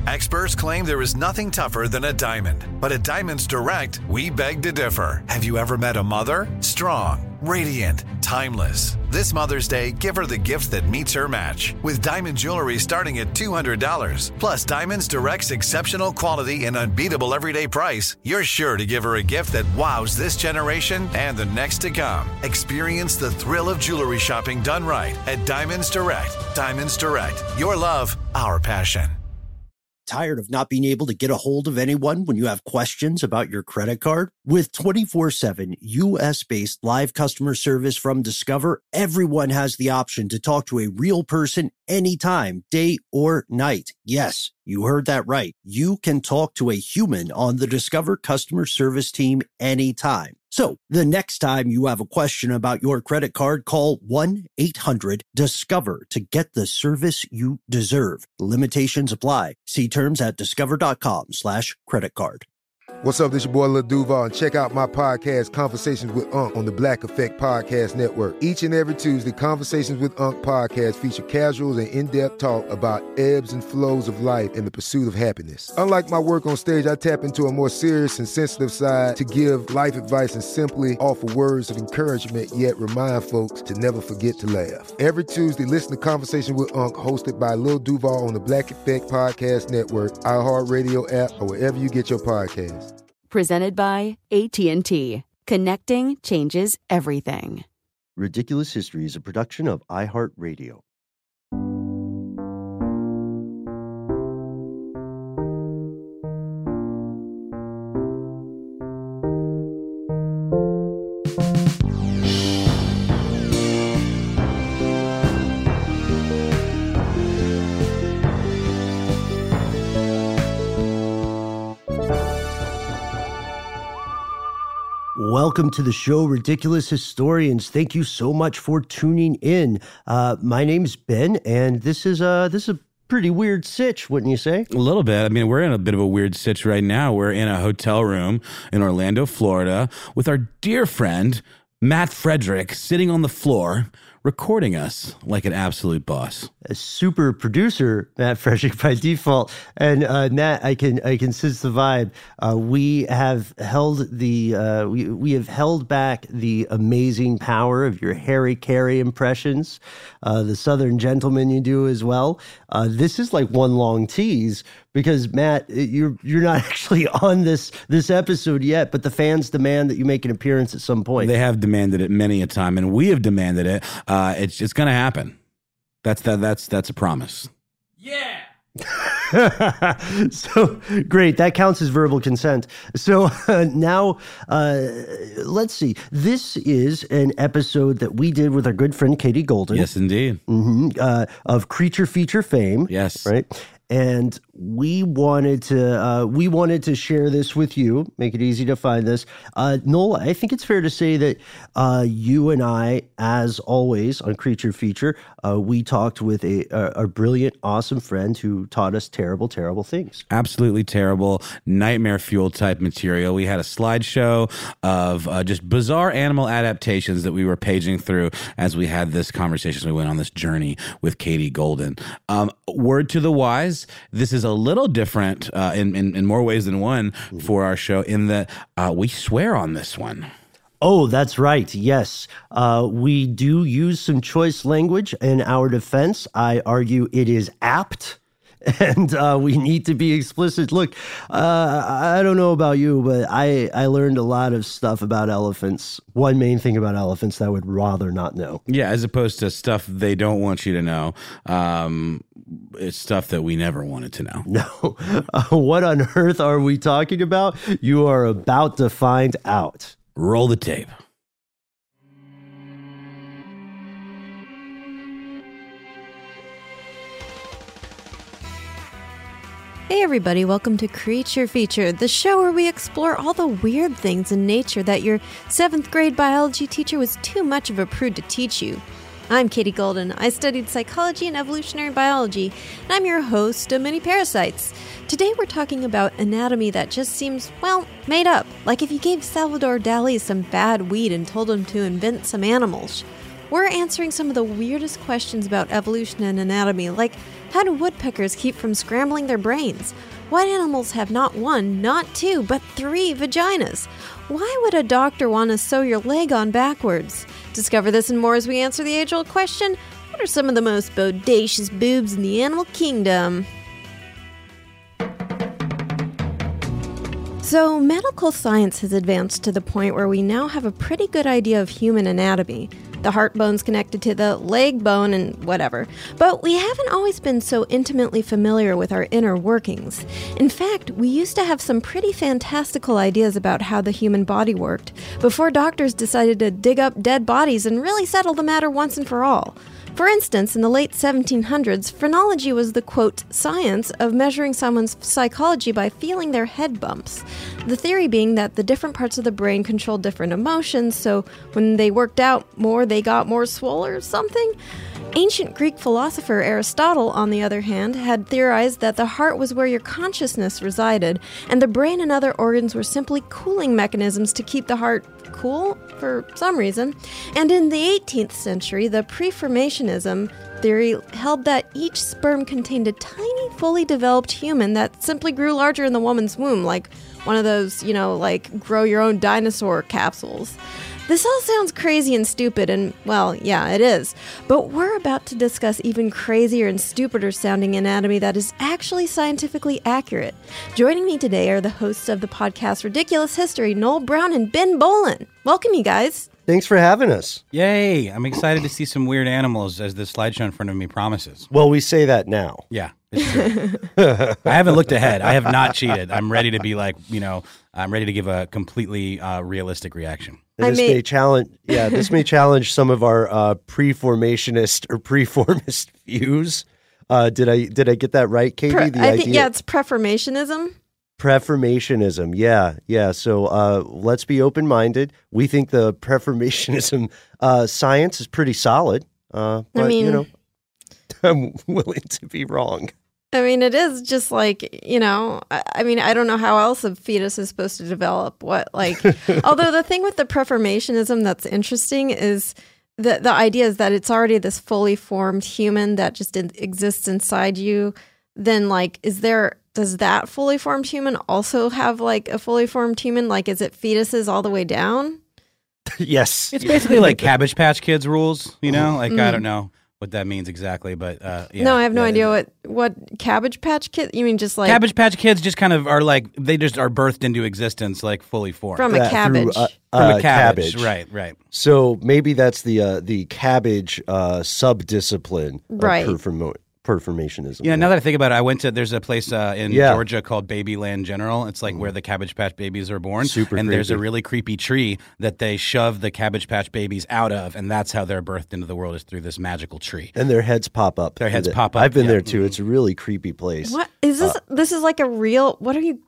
Experts claim there is nothing tougher than a diamond. But at Diamonds Direct, we beg to differ. Have you ever met a mother? Strong, radiant, timeless. This Mother's Day, give her the gift that meets her match. With diamond jewelry starting at $200. Plus, Diamonds Direct's exceptional quality and unbeatable everyday price, you're sure to give her a gift that wows this generation and the next to come. Experience the thrill of jewelry shopping done right at Diamonds Direct. Diamonds Direct. Your love, our passion. Tired of not being able to get a hold of anyone when you have questions about your credit card? With 24/7 U.S.-based live customer service from Discover, everyone has the option to talk to a real person anytime, day or night. Yes, you heard that right. You can talk to a human on the Discover customer service team anytime. So the next time you have a question about your credit card, call 1-800-DISCOVER to get the service you deserve. Limitations apply. See terms at discover.com/credit card. What's up, this your boy Lil Duval, and check out my podcast, Conversations with Unc, on the Black Effect Podcast Network. Each and every Tuesday, Conversations with Unc podcast feature casual and in-depth talk about ebbs and flows of life and the pursuit of happiness. Unlike my work on stage, I tap into a more serious and sensitive side to give life advice and simply offer words of encouragement, yet remind folks to never forget to laugh. Every Tuesday, listen to Conversations with Unc, hosted by Lil Duval on the Black Effect Podcast Network, iHeartRadio app, or wherever you get your podcasts. Presented by AT&T. Connecting changes everything. Ridiculous History is a production of iHeartRadio. Welcome to the show, Ridiculous Historians. Thank you so much for tuning in. My name's Ben, and this is a pretty weird sitch, wouldn't you say? A little bit. I mean, we're in a bit of a weird sitch right now. We're in a hotel room in Orlando, Florida, with our dear friend, Matt Frederick, sitting on the floor, recording us like an absolute boss. A super producer, Matt Frederick, by default. And Matt, I can sense the vibe. We have held we have held back the amazing power of your Harry Carey impressions, the Southern gentleman you do as well. This is like one long tease because Matt, you're not actually on this episode yet, but the fans demand that you make an appearance at some point. They have demanded it many a time, and we have demanded it. It's going to happen. That's a promise. Yeah. So great. That counts as verbal consent. So now let's see. This is an episode that we did with our good friend Katie Golden. Yes, indeed. Of Creature Feature fame. Yes. Right. And we wanted to share this with you, make it easy to find this. Noel, I think it's fair to say that you and I, as always on Creature Feature, we talked with a brilliant, awesome friend who taught us terrible, terrible things. Absolutely terrible, nightmare fuel type material. We had a slideshow of just bizarre animal adaptations that we were paging through as we had this conversation. So we went on this journey with Katie Golden. Word to the wise, this is a little different in more ways than one for our show in that we swear on this one. Oh, that's right. Yes. We do use some choice language in our defense. I argue it is apt. And we need to be explicit. Look, I don't know about you, but I learned a lot of stuff about elephants. One main thing about elephants that I would rather not know. Yeah, as opposed to stuff they don't want you to know. It's stuff that we never wanted to know. No. What on earth are we talking about? You are about to find out. Roll the tape. Hey everybody, welcome to Creature Feature, the show where we explore all the weird things in nature that your 7th grade biology teacher was too much of a prude to teach you. I'm Katie Golden. I studied psychology and evolutionary biology, and I'm your host of Mini Parasites. Today we're talking about anatomy that just seems, well, made up. Like if you gave Salvador Dali some bad weed and told him to invent some animals. we're answering some of the weirdest questions about evolution and anatomy, like how do woodpeckers keep from scrambling their brains? What animals have not one, not two, but 3 vaginas? Why would a doctor want to sew your leg on backwards? Discover this and more as we answer the age-old question, what are some of the most bodacious boobs in the animal kingdom? So, medical science has advanced to the point where we now have a pretty good idea of human anatomy. The heart bone's connected to the leg bone and whatever. But we haven't always been so intimately familiar with our inner workings. In fact, we used to have some pretty fantastical ideas about how the human body worked before doctors decided to dig up dead bodies and really settle the matter once and for all. For instance, in the late 1700s, phrenology was the, quote, science of measuring someone's psychology by feeling their head bumps. The theory being that the different parts of the brain control different emotions, so when they worked out more, they got more swole or something. Ancient Greek philosopher Aristotle, on the other hand, had theorized that the heart was where your consciousness resided, and the brain and other organs were simply cooling mechanisms to keep the heart cool for some reason. And in the 18th century, the preformationism theory held that each sperm contained a tiny, fully developed human that simply grew larger in the woman's womb, like one of those, like grow your own dinosaur capsules. This all sounds crazy and stupid, and, well, yeah, it is. But we're about to discuss even crazier and stupider sounding anatomy that is actually scientifically accurate. Joining me today are the hosts of the podcast Ridiculous History, Noel Brown and Ben Bolin. Welcome, you guys. Thanks for having us. Yay! I'm excited to see some weird animals, as the slideshow in front of me promises. Well, we say that now. Yeah, it's true. I haven't looked ahead. I have not cheated. I'm ready to be I'm ready to give a completely realistic reaction. This may challenge some of our preformationist or preformist views. Did I get that right, Katie? It's preformationism. Preformationism, yeah. So let's be open-minded. We think the preformationism science is pretty solid, but I'm willing to be wrong. I mean, it is just like, I don't know how else a fetus is supposed to develop. Although the thing with the preformationism that's interesting is the idea is that it's already this fully formed human that just exists inside you. Then, does that fully formed human also have, a fully formed human? Is it fetuses all the way down? Yes. It's basically like Cabbage Patch Kids rules, I don't know what that means exactly, but yeah. No, I have no idea what Cabbage Patch Kids. You mean just Cabbage Patch Kids just kind of are they just are birthed into existence fully formed from a cabbage. From a cabbage, right. So maybe that's the cabbage subdiscipline of performationism. Yeah, now that I think about it, there's a place in Georgia called Babyland General. It's where the Cabbage Patch Babies are born. Super and creepy. There's a really creepy tree that they shove the Cabbage Patch Babies out of, and that's how they're birthed into the world, is through this magical tree. And their heads pop up. I've been there too. It's a really creepy place. What is this? This is like a real. What are you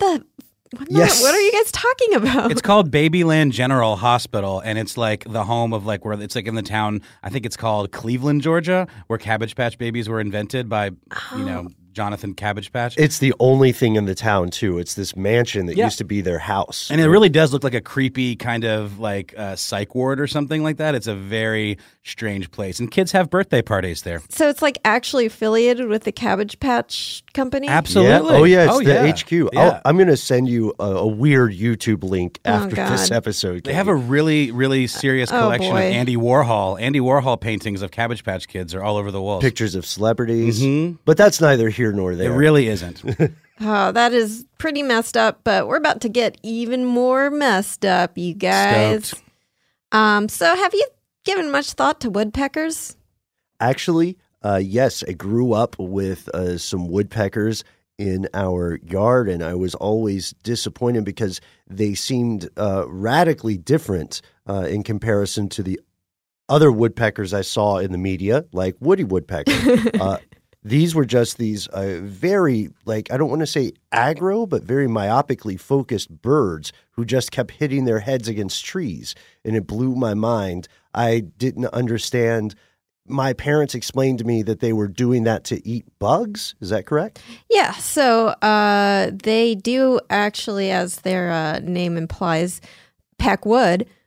guys talking about? It's called Babyland General Hospital, and it's the home of where it's in the town. I think it's called Cleveland, Georgia, where Cabbage Patch Babies were invented by Jonathan Cabbage Patch. It's the only thing in the town too. It's this mansion that used to be their house, and it really does look like a creepy kind of psych ward or something like that. It's a very strange place, and kids have birthday parties there. So it's actually affiliated with the Cabbage Patch Company? Absolutely. Yeah. It's the HQ. Yeah. I'm going to send you a weird YouTube link after this episode. They have a really, really serious collection of Andy Warhol. Andy Warhol paintings of Cabbage Patch Kids are all over the walls. Pictures of celebrities, but that's neither here nor there. It really isn't. Oh, that is pretty messed up, but we're about to get even more messed up, you guys. Stoked. So have you given much thought to woodpeckers? Actually, yes, I grew up with some woodpeckers in our yard, and I was always disappointed because they seemed radically different in comparison to the other woodpeckers I saw in the media, like Woody Woodpecker. These were just these very, I don't want to say aggro, but very myopically focused birds who just kept hitting their heads against trees. And it blew my mind. I didn't understand. My parents explained to me that they were doing that to eat bugs. Is that correct? Yeah. So they do actually, as their name implies, peck wood.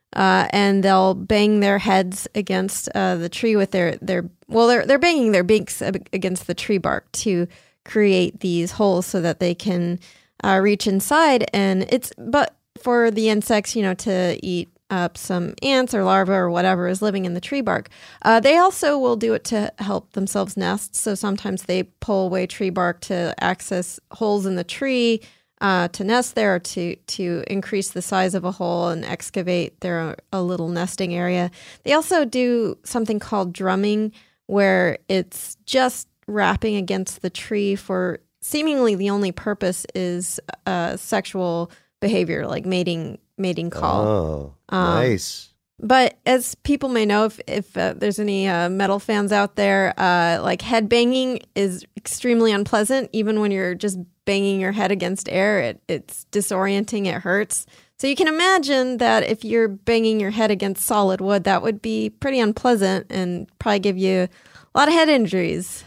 and they'll bang their heads against the tree with they're banging their beaks against the tree bark to create these holes so that they can reach inside. But for the insects, to eat up some ants or larvae or whatever is living in the tree bark. They also will do it to help themselves nest. So sometimes they pull away tree bark to access holes in the tree to nest there, or to increase the size of a hole and excavate a little nesting area. They also do something called drumming, where it's just rapping against the tree for seemingly the only purpose is sexual behavior, like mating call. Oh, nice. But as people may know, if there's any metal fans out there, like head banging is extremely unpleasant. Even when you're just banging your head against air, it's disorienting, it hurts. So you can imagine that if you're banging your head against solid wood, that would be pretty unpleasant and probably give you a lot of head injuries.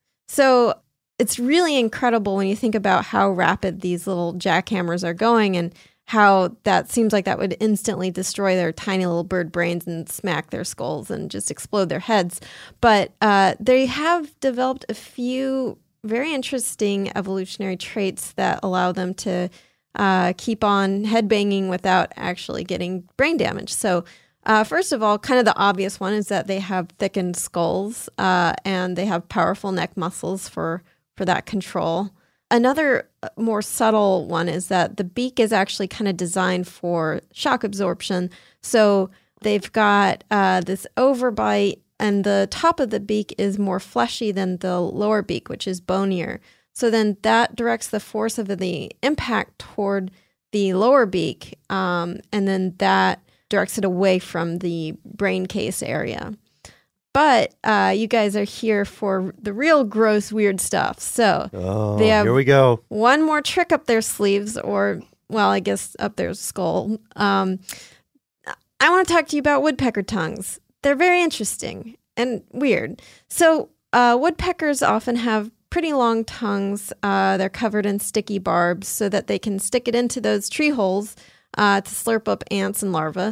So it's really incredible when you think about how rapid these little jackhammers are going, and how that seems like that would instantly destroy their tiny little bird brains and smack their skulls and just explode their heads. But they have developed a few very interesting evolutionary traits that allow them to keep on headbanging without actually getting brain damage. So first of all, kind of the obvious one is that they have thickened skulls and they have powerful neck muscles for that control. Another more subtle one is that the beak is actually kind of designed for shock absorption. So they've got this overbite, and the top of the beak is more fleshy than the lower beak, which is bonier. So then that directs the force of the impact toward the lower beak, and then that directs it away from the brain case area. But you guys are here for the real gross, weird stuff. So they have here we go. One more trick up their sleeves, or, well, I guess up their skull. I want to talk to you about woodpecker tongues. They're very interesting and weird. So woodpeckers often have pretty long tongues. They're covered in sticky barbs so that they can stick it into those tree holes to slurp up ants and larvae.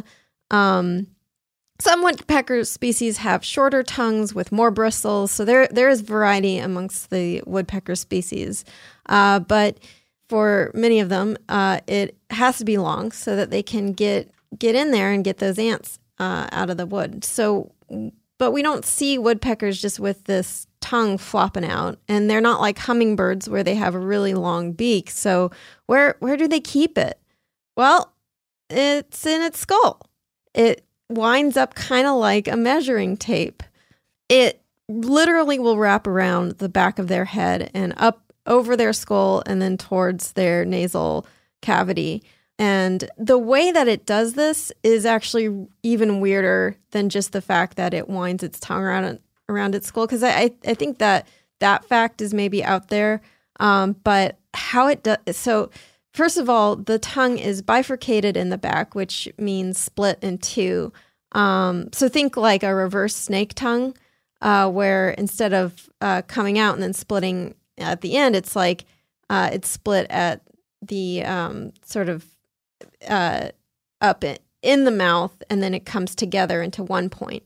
Some woodpecker species have shorter tongues with more bristles, so there is variety amongst the woodpecker species. But for many of them, it has to be long so that they can get in there and get those ants out of the wood. So, but we don't see woodpeckers just with this tongue flopping out, and they're not like hummingbirds where they have a really long beak. So where do they keep it? Well, it's in its skull. It winds up kind of like a measuring tape. It literally will wrap around the back of their head and up over their skull and then towards their nasal cavity. And the way that it does this is actually even weirder than just the fact that it winds its tongue around its skull, because I think that fact is maybe out there. But how it does, so first of all, the tongue is bifurcated in the back, which means split in two. So think like a reverse snake tongue, where instead of coming out and then splitting at the end, it's like it's split at the sort of up in the mouth, and then it comes together into one point.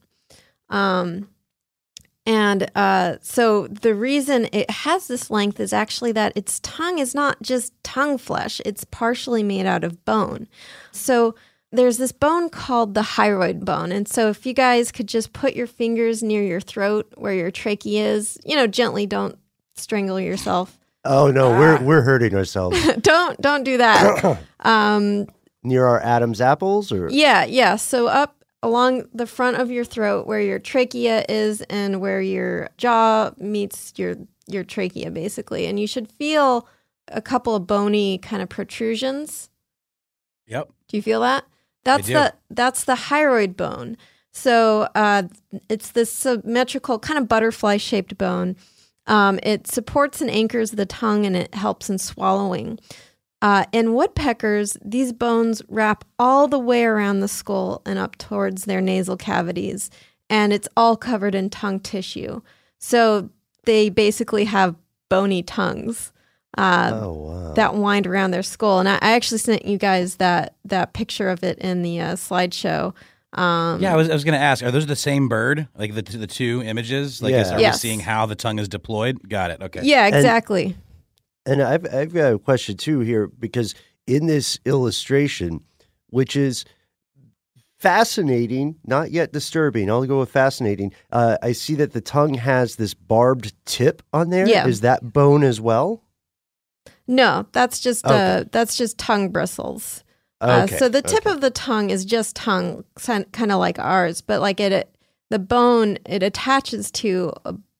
So the reason it has this length is actually that its tongue is not just tongue flesh, it's partially made out of bone. So there's this bone called the hyoid bone. And so if you guys could just put your fingers near your throat where your trachea is, gently, don't strangle yourself. Oh no, we're hurting ourselves. Don't do that. Near our Adam's apples, or yeah. So up along the front of your throat where your trachea is and where your jaw meets your trachea, basically. And you should feel a couple of bony kind of protrusions. Yep. Do you feel that? That's the hyoid bone. So it's this symmetrical kind of butterfly-shaped bone. It supports and anchors the tongue, and it helps in swallowing. In woodpeckers, these bones wrap all the way around the skull and up towards their nasal cavities, and it's all covered in tongue tissue. So they basically have bony tongues. that wind around their skull. And I actually sent you guys that picture of it in the slideshow. Yeah, I was going to ask, are those the same bird? Like the two images? Like, are we seeing how the tongue is deployed? Got it. Okay. Yeah, exactly. And I've got a question too here, because in this illustration, which is fascinating, not yet disturbing, I'll go with fascinating. I see that the tongue has this barbed tip on there. Yeah. Is that bone as well? No, that's just tongue bristles. Okay. So the tip of the tongue is just tongue, kind of like ours, but like the bone, it attaches to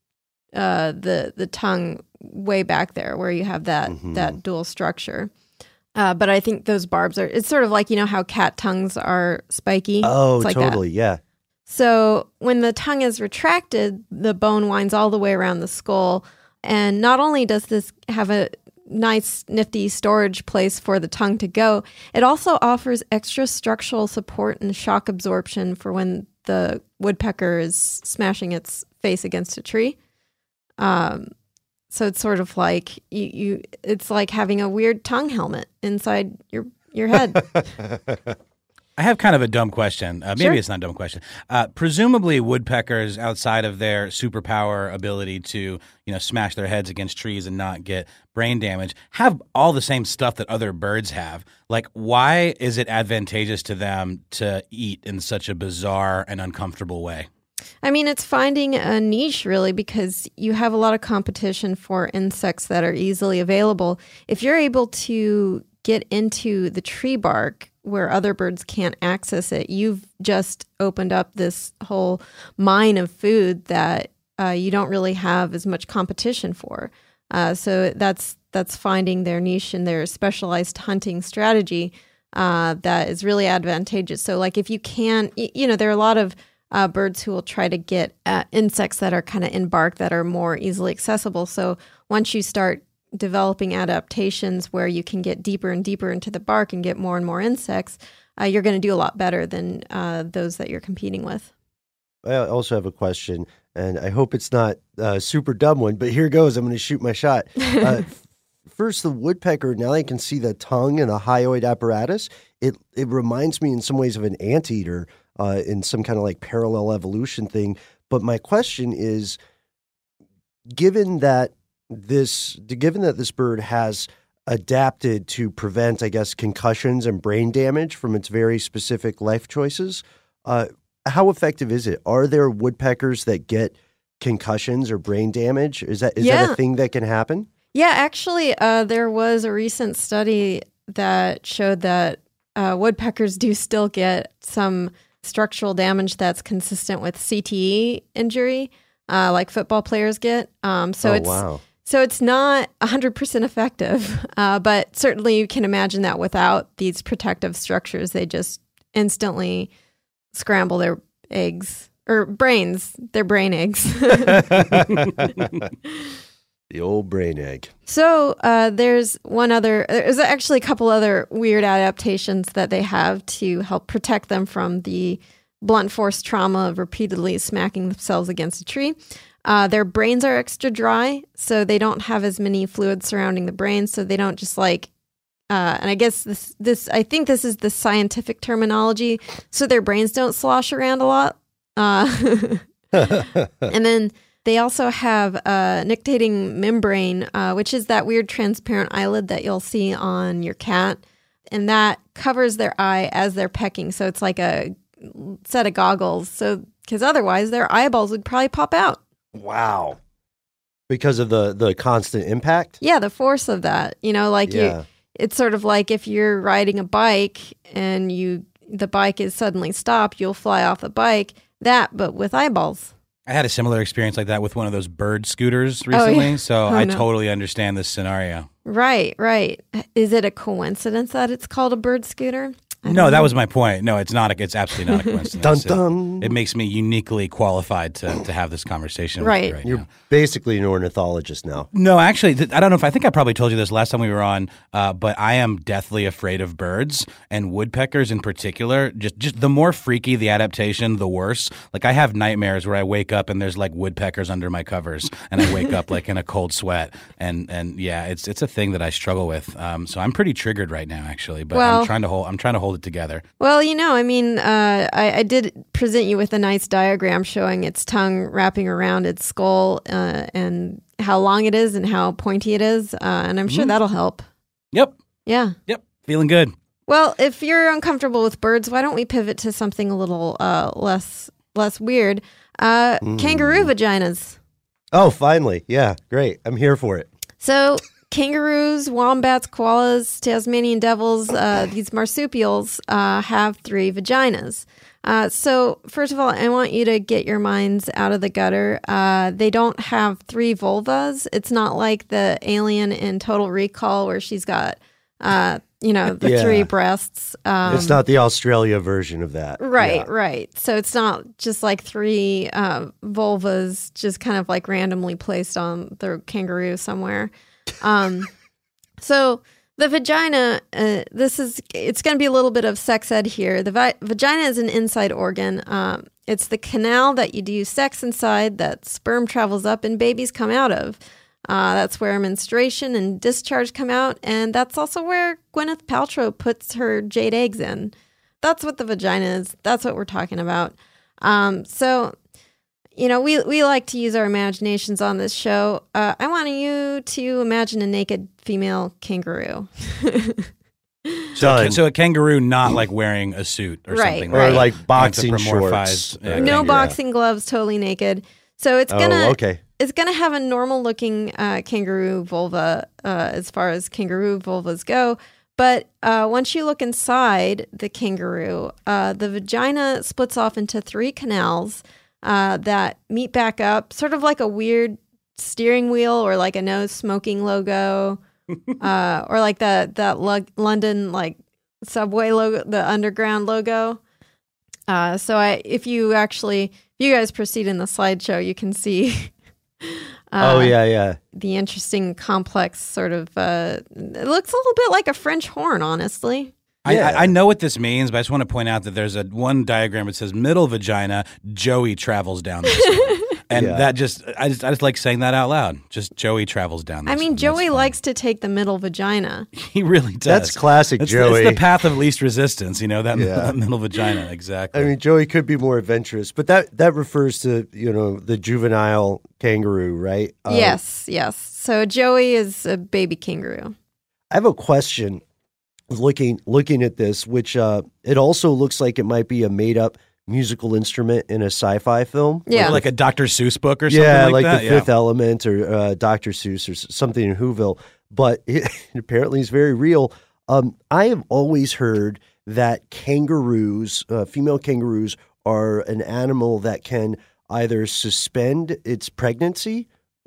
the tongue way back there where you have that dual structure. But I think those barbs it's sort of like, how cat tongues are spiky. Oh, like totally. that. Yeah. So when the tongue is retracted, the bone winds all the way around the skull. And not only does this have a nice, nifty storage place for the tongue to go, it also offers extra structural support and shock absorption for when the woodpecker is smashing its face against a tree. So it's sort of like it's like having a weird tongue helmet inside your head. I have kind of a dumb question. Maybe Sure. it's not a dumb question. Presumably, woodpeckers, outside of their superpower ability to, smash their heads against trees and not get brain damage, have all the same stuff that other birds have. Like, why is it advantageous to them to eat in such a bizarre and uncomfortable way? I mean, it's finding a niche, really, because you have a lot of competition for insects that are easily available. If you're able to get into the tree bark where other birds can't access it, you've just opened up this whole mine of food that you don't really have as much competition for. So that's finding their niche and their specialized hunting strategy that is really advantageous. So like if you can, there are a lot of birds who will try to get at insects that are kind of in bark that are more easily accessible. So once you start developing adaptations where you can get deeper and deeper into the bark and get more and more insects, you're going to do a lot better than those that you're competing with. I also have a question, and I hope it's not a super dumb one, but here goes. I'm going to shoot my shot. First, the woodpecker, now I can see the tongue and a hyoid apparatus. It reminds me in some ways of an anteater in some kind of like parallel evolution thing. But my question is, given that this bird has adapted to prevent, I guess, concussions and brain damage from its very specific life choices, how effective is it? Are there woodpeckers that get concussions or brain damage? Is that a thing that can happen? Yeah, actually, there was a recent study that showed that woodpeckers do still get some structural damage that's consistent with CTE injury, like football players get. So it's not 100% effective, but certainly you can imagine that without these protective structures, they just instantly scramble their eggs or brains, their brain eggs. The old brain egg. So there's actually a couple other weird adaptations that they have to help protect them from the blunt force trauma of repeatedly smacking themselves against a tree. Their brains are extra dry, so they don't have as many fluids surrounding the brain, so they don't just and I guess I think this is the scientific terminology, so their brains don't slosh around a lot. And then they also have a nictitating membrane, which is that weird transparent eyelid that you'll see on your cat, and that covers their eye as they're pecking, so it's like a set of goggles, so because otherwise their eyeballs would probably pop out. Wow. Because of the constant impact? Yeah, the force of that. It's sort of like if you're riding a bike and the bike is suddenly stopped, you'll fly off the bike. But with eyeballs. I had a similar experience like that with one of those bird scooters recently, I totally understand this scenario. Right. Is it a coincidence that it's called a bird scooter? No, that was my point. No, it's not. It's absolutely not a coincidence. Dun, dun. It makes me uniquely qualified to have this conversation with you right You're now. basically an ornithologist now. No, actually, I don't know if I think I probably told you this last time we were on, but I am deathly afraid of birds and woodpeckers in particular. Just the more freaky the adaptation, the worse. Like I have nightmares where I wake up and there's like woodpeckers under my covers, and I wake up like in a cold sweat, and yeah, it's a thing that I struggle with. So I'm pretty triggered right now, actually. But I'm trying to hold it together. Well, I mean, I did present you with a nice diagram showing its tongue wrapping around its skull and how long it is and how pointy it is. And I'm sure that'll help. Yep. Yeah. Yep. Feeling good. Well, if you're uncomfortable with birds, why don't we pivot to something a little less weird? Kangaroo vaginas. Oh, finally. Yeah, great. I'm here for it. So kangaroos, wombats, koalas, Tasmanian devils, these marsupials have 3 vaginas. So first of all, I want you to get your minds out of the gutter. They don't have 3 vulvas. It's not like the alien in Total Recall where she's got, the 3 breasts. It's not the Australia version of that. Right, Yeah. right. So it's not just like 3 vulvas just kind of like randomly placed on the kangaroo somewhere. So the vagina, it's going to be a little bit of sex ed here. The vagina is an inside organ. It's the canal that you do sex inside that sperm travels up and babies come out of. That's where menstruation and discharge come out. And that's also where Gwyneth Paltrow puts her jade eggs in. That's what the vagina is. That's what we're talking about. So, we like to use our imaginations on this show. I want you to imagine a naked female kangaroo. So a kangaroo not like wearing a suit or Right, something. Or like boxing Anthropomorphized, shorts. yeah, No kangaroo. boxing gloves, totally naked. So it's gonna okay. it's gonna have a normal looking kangaroo vulva as far as kangaroo vulvas go. But once you look inside the kangaroo, the vagina splits off into 3 canals that meet back up, sort of like a weird steering wheel or like a no smoking logo, or like that London like subway logo, the underground logo. If you guys proceed in the slideshow, you can see. Yeah. The interesting complex sort of. It looks a little bit like a French horn, honestly. I know what this means, but I just want to point out that there's one diagram that says middle vagina, Joey travels down this one. And I just like saying that out loud. Just Joey travels down this I mean, one. Joey likes to take the middle vagina. He really does. That's classic Joey. It's the path of least resistance, that middle vagina, exactly. I mean, Joey could be more adventurous, but that refers to, the juvenile kangaroo, right? Yes. So Joey is a baby kangaroo. I have a question looking at this, which it also looks like it might be a made-up musical instrument in a sci-fi film. Yeah. Like a Dr. Seuss book or something like that. The Fifth Element or Dr. Seuss or something in Whoville. But it apparently is very real. I have always heard that kangaroos, female kangaroos, are an animal that can either suspend its pregnancy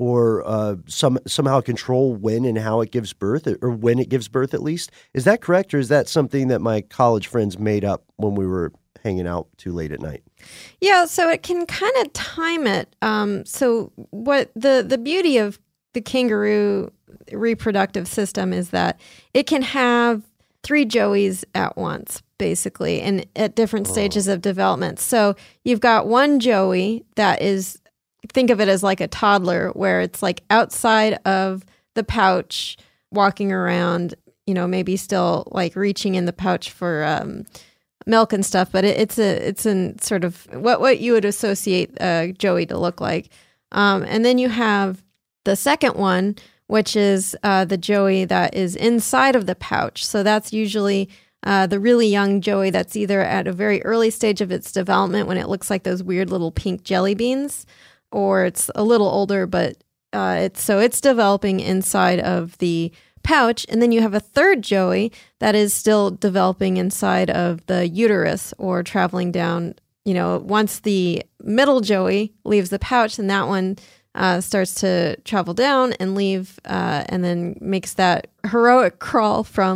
or somehow control when and how it gives birth, or when it gives birth at least. Is that correct, or is that something that my college friends made up when we were hanging out too late at night? Yeah, so it can kind of time it. So what the beauty of the kangaroo reproductive system is that it can have 3 Joeys at once, basically, and at different stages of development. So you've got one Joey that is, think of it as like a toddler, where it's like outside of the pouch, walking around, maybe still like reaching in the pouch for milk and stuff, but it's in sort of what you would associate Joey to look like. And then you have the second one, which is the Joey that is inside of the pouch. So that's usually the really young Joey that's either at a very early stage of its development when it looks like those weird little pink jelly beans, or it's a little older, but it's developing inside of the pouch. And then you have a third Joey that is still developing inside of the uterus or traveling down. Once the middle Joey leaves the pouch, then that one starts to travel down and leave, and then makes that heroic crawl from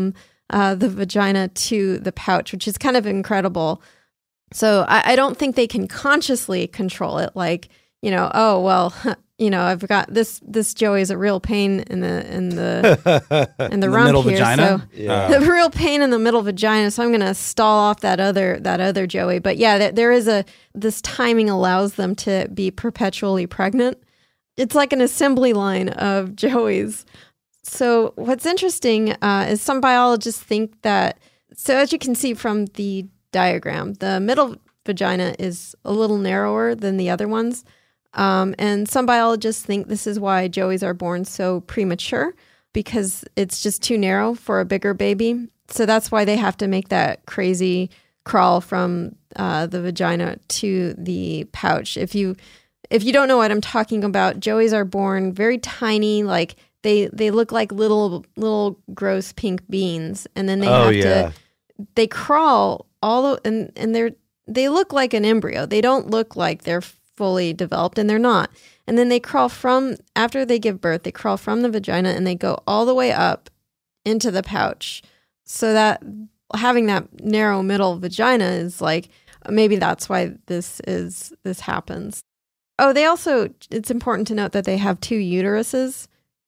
the vagina to the pouch, which is kind of incredible. So I don't think they can consciously control it. Like, oh, well, I've got this Joey is a real pain in the rump middle here. vagina? So the real pain in the middle vagina. So I'm going to stall off that other Joey. But yeah, there is this timing allows them to be perpetually pregnant. It's like an assembly line of Joeys. So what's interesting is some biologists think that, so as you can see from the diagram, the middle vagina is a little narrower than the other ones. And some biologists think this is why Joeys are born so premature, because it's just too narrow for a bigger baby. So that's why they have to make that crazy crawl from the vagina to the pouch. If you don't know what I'm talking about, Joeys are born very tiny, like they look like little gross pink beans, and then they crawl and they look like an embryo. They don't look like they're fully developed, and they're not. And then they crawl after they give birth, they crawl from the vagina and they go all the way up into the pouch. So that having that narrow middle vagina is like, maybe that's why this happens. Oh, it's important to note that they have two uteri.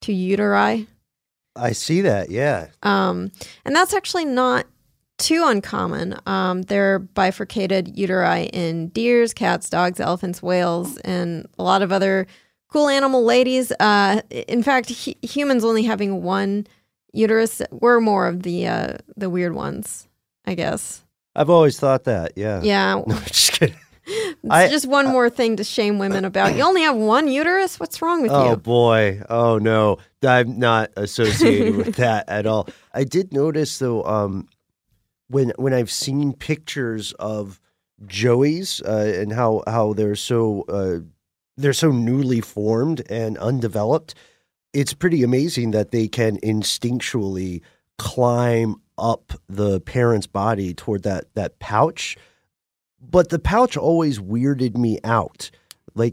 I see that, yeah. And that's actually not too uncommon. There are bifurcated uteri in deers, cats, dogs, elephants, whales, and a lot of other cool animal ladies. In fact, humans only having one uterus, we're more of the weird ones, I guess. I've always thought that, yeah. Yeah. No, just kidding. It's just one more thing to shame women about. You only have one uterus? What's wrong with you? Oh, boy. Oh, no. I'm not associated with that at all. I did notice, though, when I've seen pictures of Joeys and how they're so newly formed and undeveloped, it's pretty amazing that they can instinctually climb up the parent's body toward that pouch. But the pouch always weirded me out. Like,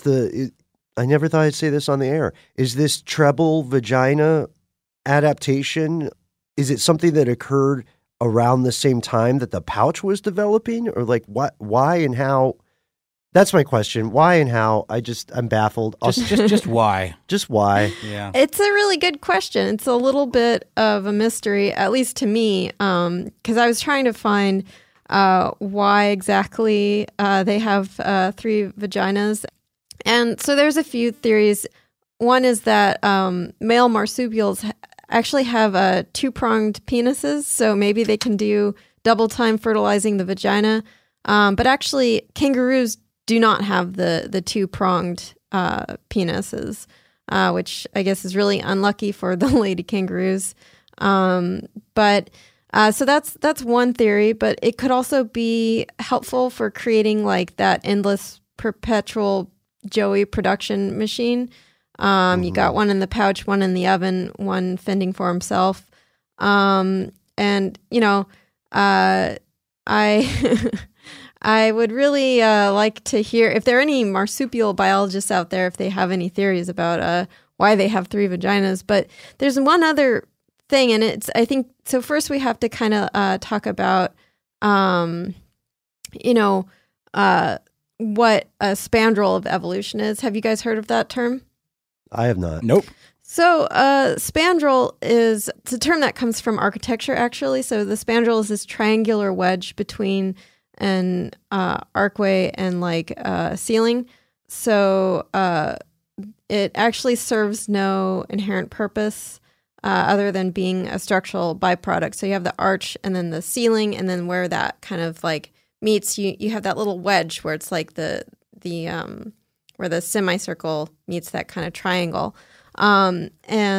I never thought I'd say this on the air. Is this treble vagina adaptation, is it something that occurred around the same time that the pouch was developing? Or like, why and how? That's my question. Why and how? I'm baffled. Just why? Just why? Yeah. It's a really good question. It's a little bit of a mystery, at least to me, because I was trying to find why exactly they have three vaginas. And so there's a few theories. One is that male marsupials actually have two-pronged penises, so maybe they can do double time fertilizing the vagina. But actually, kangaroos do not have the two-pronged penises, which I guess is really unlucky for the lady kangaroos. But so that's one theory, but it could also be helpful for creating like that endless perpetual Joey production machine. You got one in the pouch, one in the oven, one fending for himself. And I I would really like to hear if there are any marsupial biologists out there, if they have any theories about why they have three vaginas. But there's one other thing, and I think, so first we have to kind of talk about, what a spandrel of evolution is. Have you guys heard of that term? I have not. Nope. So spandrel it's a term that comes from architecture, actually. So the spandrel is this triangular wedge between an archway and like a ceiling. So it actually serves no inherent purpose other than being a structural byproduct. So you have the arch and then the ceiling, and then where that kind of like meets, you have that little wedge where it's like the where the semicircle meets that kind of triangle. So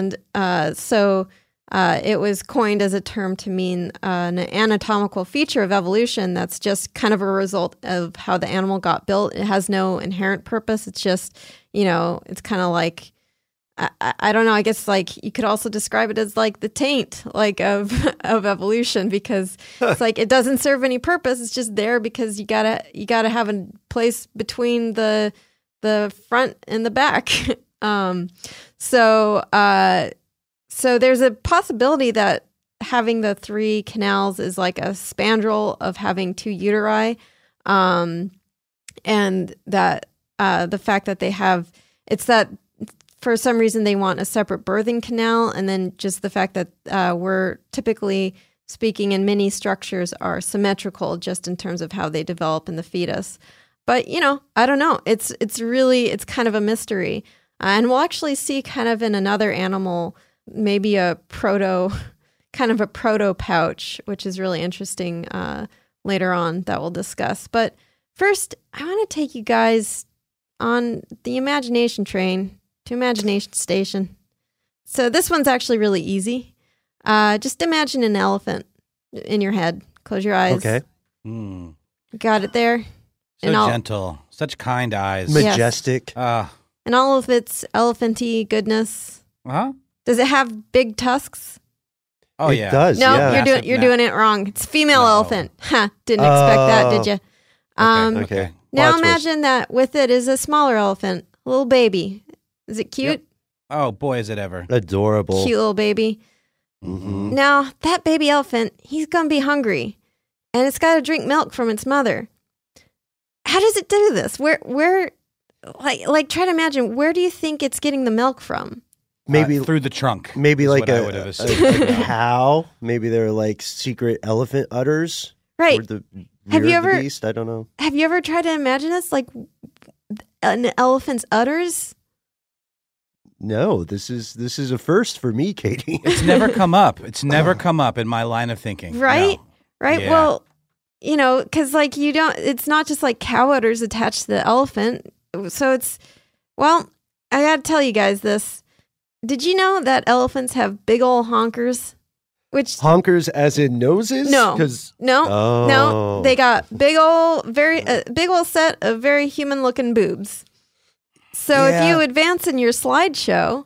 it was coined as a term to mean an anatomical feature of evolution that's just kind of a result of how the animal got built. It has no inherent purpose. It's just, it's kind of like, I don't know, I guess like you could also describe it as like the taint like of evolution, because it's like it doesn't serve any purpose. It's just there because you gotta have a place between the front and the back. So there's a possibility that having the 3 canals is like a spandrel of having 2 uteri. And that the fact that they have, it's that for some reason they want a separate birthing canal, and then just the fact that we're typically speaking in many structures are symmetrical just in terms of how they develop in the fetus. But, I don't know. It's kind of a mystery. And we'll actually see kind of in another animal, maybe a proto pouch, which is really interesting later on that we'll discuss. But first, I want to take you guys on the imagination train to Imagination Station. So this one's actually really easy. Just imagine an elephant in your head. Close your eyes. Okay. Got it there? So gentle. Such kind eyes. Majestic. And all of its elephanty goodness. Huh? Does it have big tusks? Oh, It does. No, yeah. you're doing it wrong. It's female elephant. Didn't expect that, did you? Okay. Now Plot twist. imagine that with it is a smaller elephant, a little baby. Is it cute? Yep. Oh, boy, is it ever. Adorable. Cute little baby. Mhm. Now, that baby elephant, he's going to be hungry, and it's got to drink milk from its mother. How does it do this? Where, like, try to imagine, where do you think it's getting the milk from? Maybe through the trunk. Maybe is like what I would have assumed. a cow. Maybe they're like secret elephant udders. Right. Or the Have rear you of the ever- beast? I don't know. Have you ever tried to imagine this? Like, an elephant's udders? No, this is a first for me, Katie. It's never come up. It's never come up in my line of thinking. Right? No. Right? Yeah. Well, because like it's not just like cow udders attached to the elephant. So I gotta tell you guys this. Did you know that elephants have big ol' honkers? Which Honkers as in noses? No. 'Cause- no, Oh. they got big ol' set of very human looking boobs. So if Yeah. you advance in your slideshow,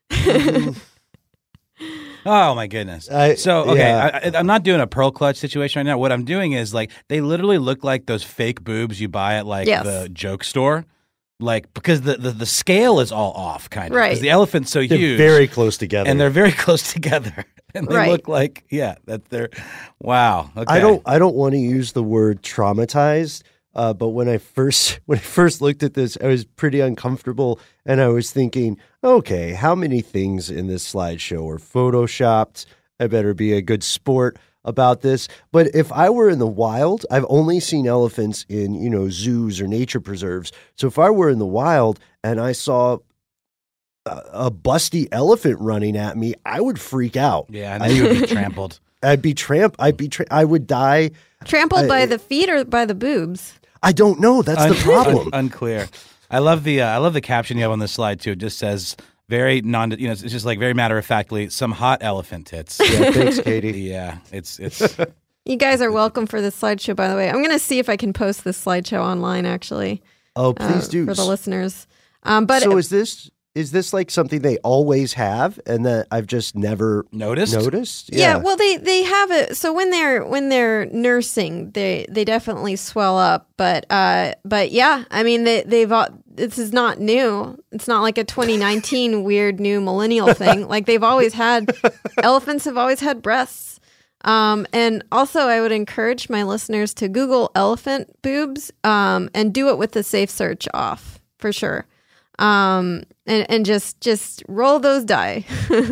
Oh my goodness. I'm not doing a pearl clutch situation right now. What I'm doing is like they literally look like those fake boobs you buy at like Yes. the joke store. Like because the scale is all off kind of. Right. Because the elephant's so They're huge. very close together. and they're very close together. And they Right. look like that they're wow. Okay. I don't want to use the word traumatized, but when I first looked at this, I was pretty uncomfortable, and I was thinking, okay, how many things in this slideshow are photoshopped? I better be a good sport about this. But if I were in the wild, I've only seen elephants in zoos or nature preserves. So if I were in the wild and I saw a busty elephant running at me, I would freak out. Yeah, and then you would be trampled. I would die. trampled by the feet or by the boobs. I don't know. That's the problem. Unclear. I love the caption you have on this slide too. It just says very it's just like very matter of factly some hot elephant tits. Yeah, thanks, Katie. Yeah, it's You guys are welcome for this slideshow, by the way. I'm going to see if I can post this slideshow online, actually. Oh, please do. For the listeners. But So is this like something they always have and that I've just never noticed. yeah, well, they have it. So when they're nursing, they definitely swell up. But yeah, I mean this is not new. It's not like a 2019 weird new millennial thing. Like elephants have always had breasts. And also I would encourage my listeners to Google elephant boobs, and do it with the safe search off for sure. And just roll those die.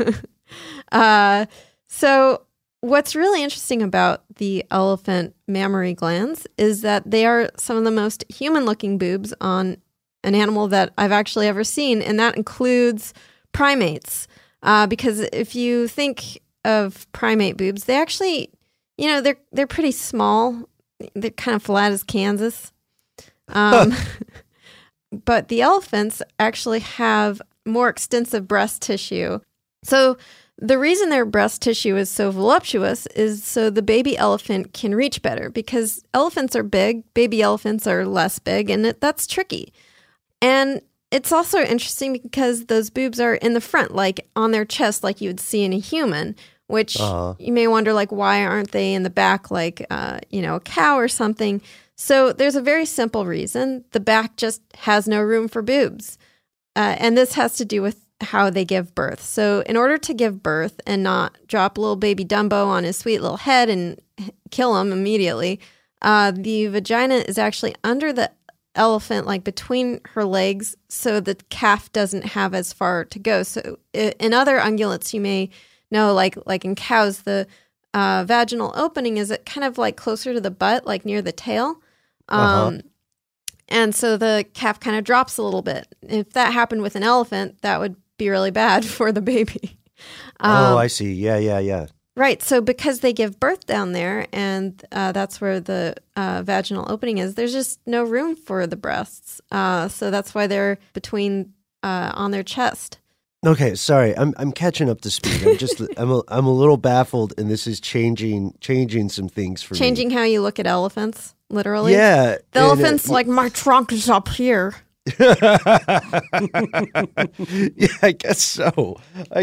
So what's really interesting about the elephant mammary glands is that they are some of the most human-looking boobs on an animal that I've actually ever seen, and that includes primates. Because if you think of primate boobs, they actually, they're pretty small. They're kind of flat as Kansas. But the elephants actually have more extensive breast tissue. So the reason their breast tissue is so voluptuous is so the baby elephant can reach better, because elephants are big, baby elephants are less big, and that's tricky. And it's also interesting because those boobs are in the front, like on their chest, like you would see in a human, which you may wonder, like, why aren't they in the back like, a cow or something? So there's a very simple reason. The back just has no room for boobs. And this has to do with how they give birth. So in order to give birth and not drop little baby Dumbo on his sweet little head and kill him immediately, the vagina is actually under the elephant, like between her legs, so the calf doesn't have as far to go. So in other ungulates, you may know, like in cows, the vaginal opening is kind of like closer to the butt, like near the tail. And so the calf kind of drops a little bit. If that happened with an elephant, that would be really bad for the baby. I see. Yeah. Right. So because they give birth down there, and that's where the vaginal opening is, there's just no room for the breasts. So that's why they're between on their chest. Okay, sorry, I'm catching up to speed. I'm a little baffled, and this is changing some things for me. Changing how you look at elephants, literally. Yeah, the elephant's like, my trunk is up here. Yeah, I guess so.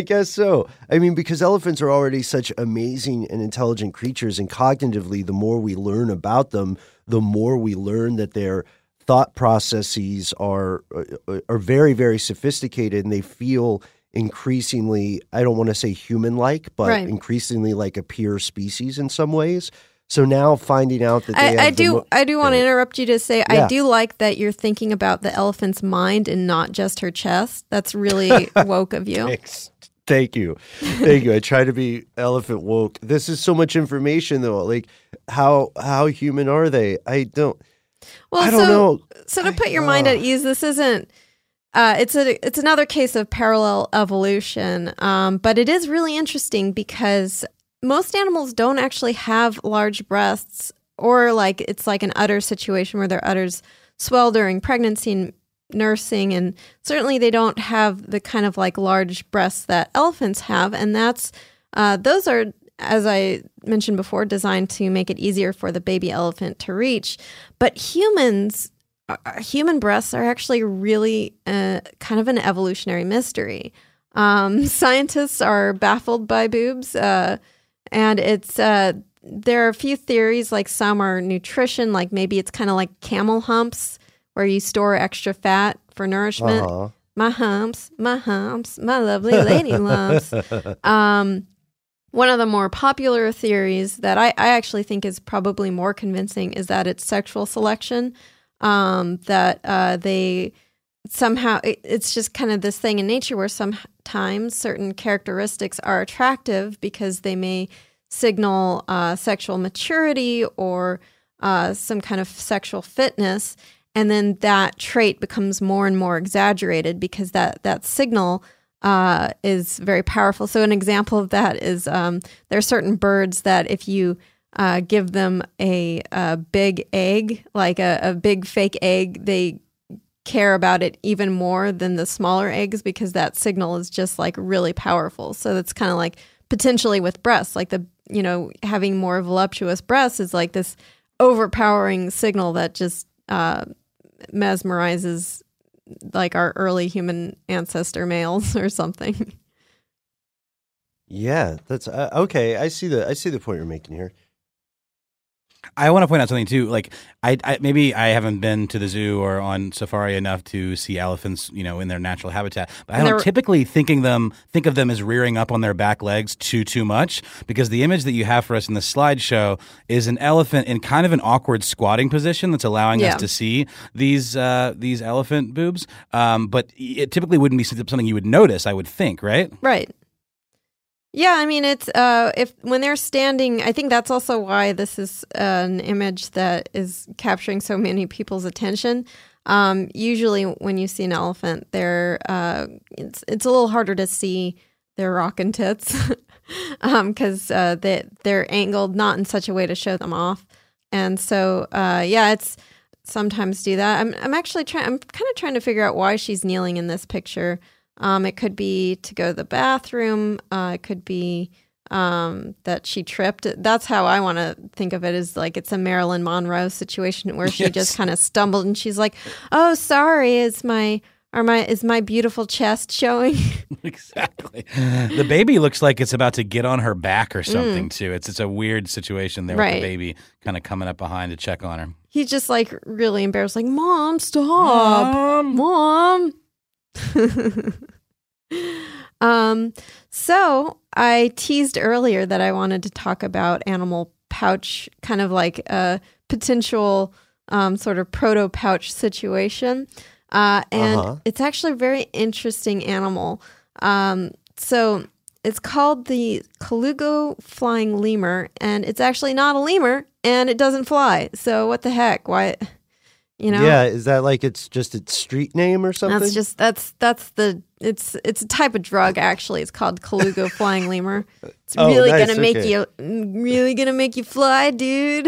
I mean, because elephants are already such amazing and intelligent creatures, and cognitively, the more we learn about them, the more we learn that their thought processes are very, very sophisticated, and they feel increasingly, I don't want to say human-like, but increasingly like a peer species in some ways. So now finding out that they I do want to interrupt you to say, I do like that you're thinking about the elephant's mind and not just her chest. That's really woke of you. Thanks. Thank you. I try to be elephant woke. This is so much information, though. Like, how human are they? I don't know. So to put your mind at ease, this isn't. It's another case of parallel evolution, but it is really interesting because most animals don't actually have large breasts, or like it's like an udder situation where their udders swell during pregnancy and nursing, and certainly they don't have the kind of like large breasts that elephants have, and that's those are, as I mentioned before, designed to make it easier for the baby elephant to reach. But human breasts are actually really kind of an evolutionary mystery. Scientists are baffled by boobs, and it's there are a few theories, like some are nutrition, like maybe it's kind of like camel humps where you store extra fat for nourishment. Uh-huh. My humps, my lovely lady lumps. One of the more popular theories that I actually think is probably more convincing is that it's sexual selection, that they somehow, it's just kind of this thing in nature where sometimes certain characteristics are attractive because they may signal sexual maturity or some kind of sexual fitness. And then that trait becomes more and more exaggerated because that signal is very powerful. So an example of that is there are certain birds that if you give them a big egg, like a big fake egg, they care about it even more than the smaller eggs because that signal is just like really powerful. So that's kind of like potentially with breasts, like having more voluptuous breasts is like this overpowering signal that just mesmerizes like our early human ancestor males or something. Yeah, that's okay. I see the point you're making here. I want to point out something too. Like, I maybe I haven't been to the zoo or on safari enough to see elephants, in their natural habitat. But I don't typically think of them as rearing up on their back legs too much, because the image that you have for us in the slideshow is an elephant in kind of an awkward squatting position that's allowing us to see these elephant boobs. But it typically wouldn't be something you would notice, I would think, right? Right. Yeah, I mean, it's when they're standing, I think that's also why this is an image that is capturing so many people's attention. Usually when you see an elephant, it's a little harder to see their rockin' tits because they're angled not in such a way to show them off. And so, it's sometimes do that. I'm kind of trying to figure out why she's kneeling in this picture. It could be to go to the bathroom. It could be that she tripped. That's how I want to think of it, is like it's a Marilyn Monroe situation where she just kind of stumbled and she's like, "Oh, sorry, is my beautiful chest showing?" Exactly. The baby looks like it's about to get on her back or something too. It's a weird situation there with the baby kind of coming up behind to check on her. He's just like really embarrassed, like, "Mom, stop, Mom." So I teased earlier that I wanted to talk about animal pouch, kind of like a potential sort of proto-pouch situation. And it's actually a very interesting animal. So it's called the Colugo flying lemur, and it's actually not a lemur, and it doesn't fly. So what the heck? Why? You know? Yeah, is that like it's just its street name or something? It's a type of drug actually. It's called Colugo flying lemur. It's Oh, really nice, gonna make okay. you fly, dude.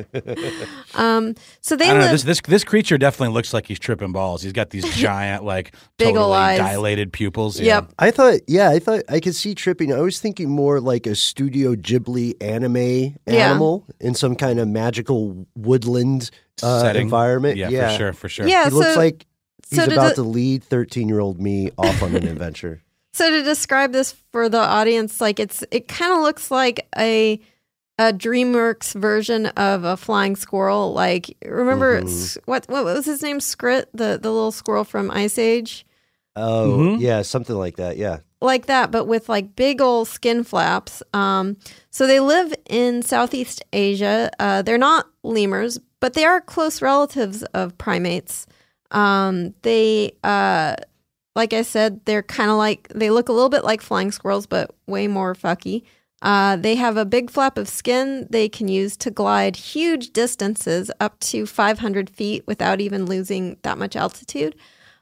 So they I don't know. live. This creature definitely looks like he's tripping balls. He's got these giant, like Big ol' totally eyes. dilated pupils. Yep. I thought I could see tripping. I was thinking more like a Studio Ghibli anime animal in some kind of magical woodland Setting. environment. Yeah, for sure. Yeah. He looks like he's so to about de- to lead 13-year-old me off on an adventure. So to describe this for the audience, like it kind of looks like a DreamWorks version of a flying squirrel. Like remember what was his name? Skrit, the little squirrel from Ice Age. Oh, yeah, something like that. Yeah. Like that, but with like big old skin flaps. So they live in Southeast Asia. They're not lemurs, but they are close relatives of primates. They, like I said, they're kind of like, they look a little bit like flying squirrels, but way more fucky. They have a big flap of skin they can use to glide huge distances up to 500 feet without even losing that much altitude.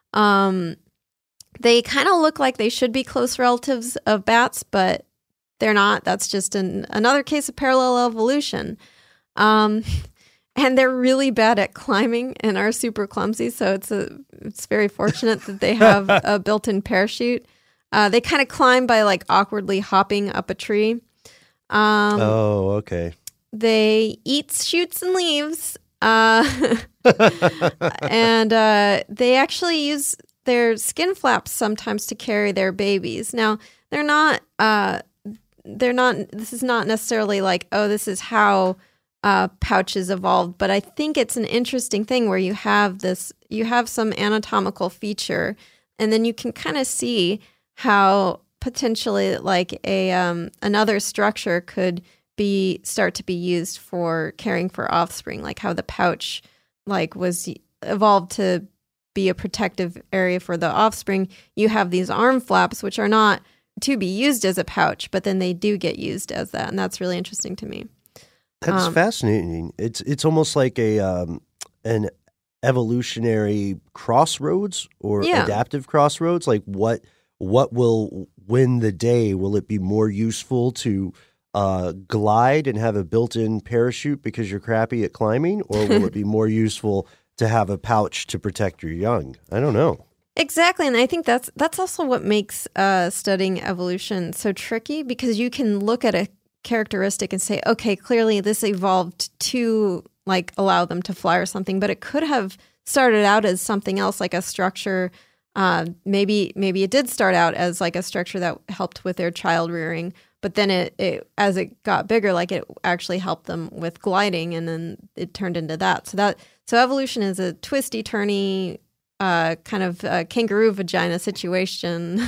They kind of look like they should be close relatives of bats, but they're not. That's just another case of parallel evolution. And they're really bad at climbing and are super clumsy. So it's very fortunate that they have a built-in parachute. They kind of climb by like awkwardly hopping up a tree. Oh, okay. They eat shoots and leaves. And they actually use their skin flaps sometimes to carry their babies. Now, they're not, this is not necessarily like, oh, this is how pouches evolved, but I think it's an interesting thing where you have some anatomical feature, and then you can kind of see how potentially like another structure could start to be used for caring for offspring, like how the pouch like was evolved to be a protective area for the offspring. You have these arm flaps, which are not to be used as a pouch, but then they do get used as that, and that's really interesting to me. That's fascinating. It's almost like an evolutionary crossroads or adaptive crossroads. Like what will win the day? Will it be more useful to glide and have a built-in parachute because you're crappy at climbing, or will it be more useful to have a pouch to protect your young? I don't know. Exactly, and I think that's also what makes studying evolution so tricky, because you can look at a characteristic and say, okay, clearly this evolved to like allow them to fly or something, but it could have started out as something else, like a structure. Maybe it did start out as like a structure that helped with their child rearing, but then it as it got bigger, like it actually helped them with gliding, and then it turned into that. So evolution is a twisty, turny, kind of kangaroo vagina situation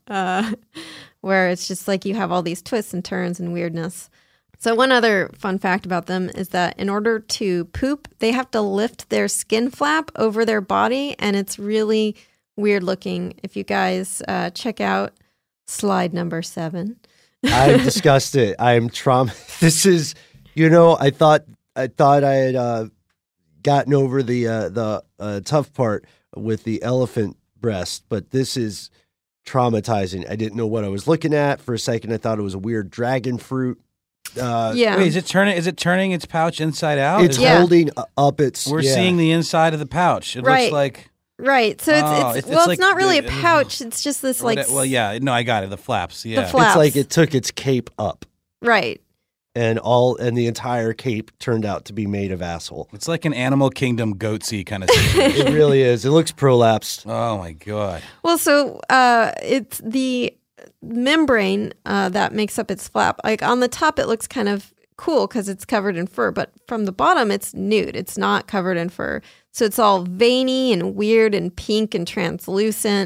where it's just like you have all these twists and turns and weirdness. So one other fun fact about them is that in order to poop, they have to lift their skin flap over their body, and it's really weird looking. If you guys check out slide number 7. I've discussed it. I'm This is, I thought I had gotten over the tough part with the elephant breast, but this is traumatizing. I didn't know what I was looking at. For a second, I thought it was a weird dragon fruit. Yeah. Wait, is it turning its pouch inside out? It's holding up its. We're seeing the inside of the pouch. It looks like. Right. So it's like not really a pouch. It's just this like. Well, yeah. No, I got it. The flaps. Yeah. The flaps. It's like it took its cape up. Right. And the entire cape turned out to be made of asshole. It's like an Animal Kingdom goatsy kind of situation. It really is. It looks prolapsed. Oh my god. Well, so it's the membrane that makes up its flap. Like on the top, it looks kind of cool because it's covered in fur, but from the bottom, it's nude. It's not covered in fur, so it's all veiny and weird and pink and translucent.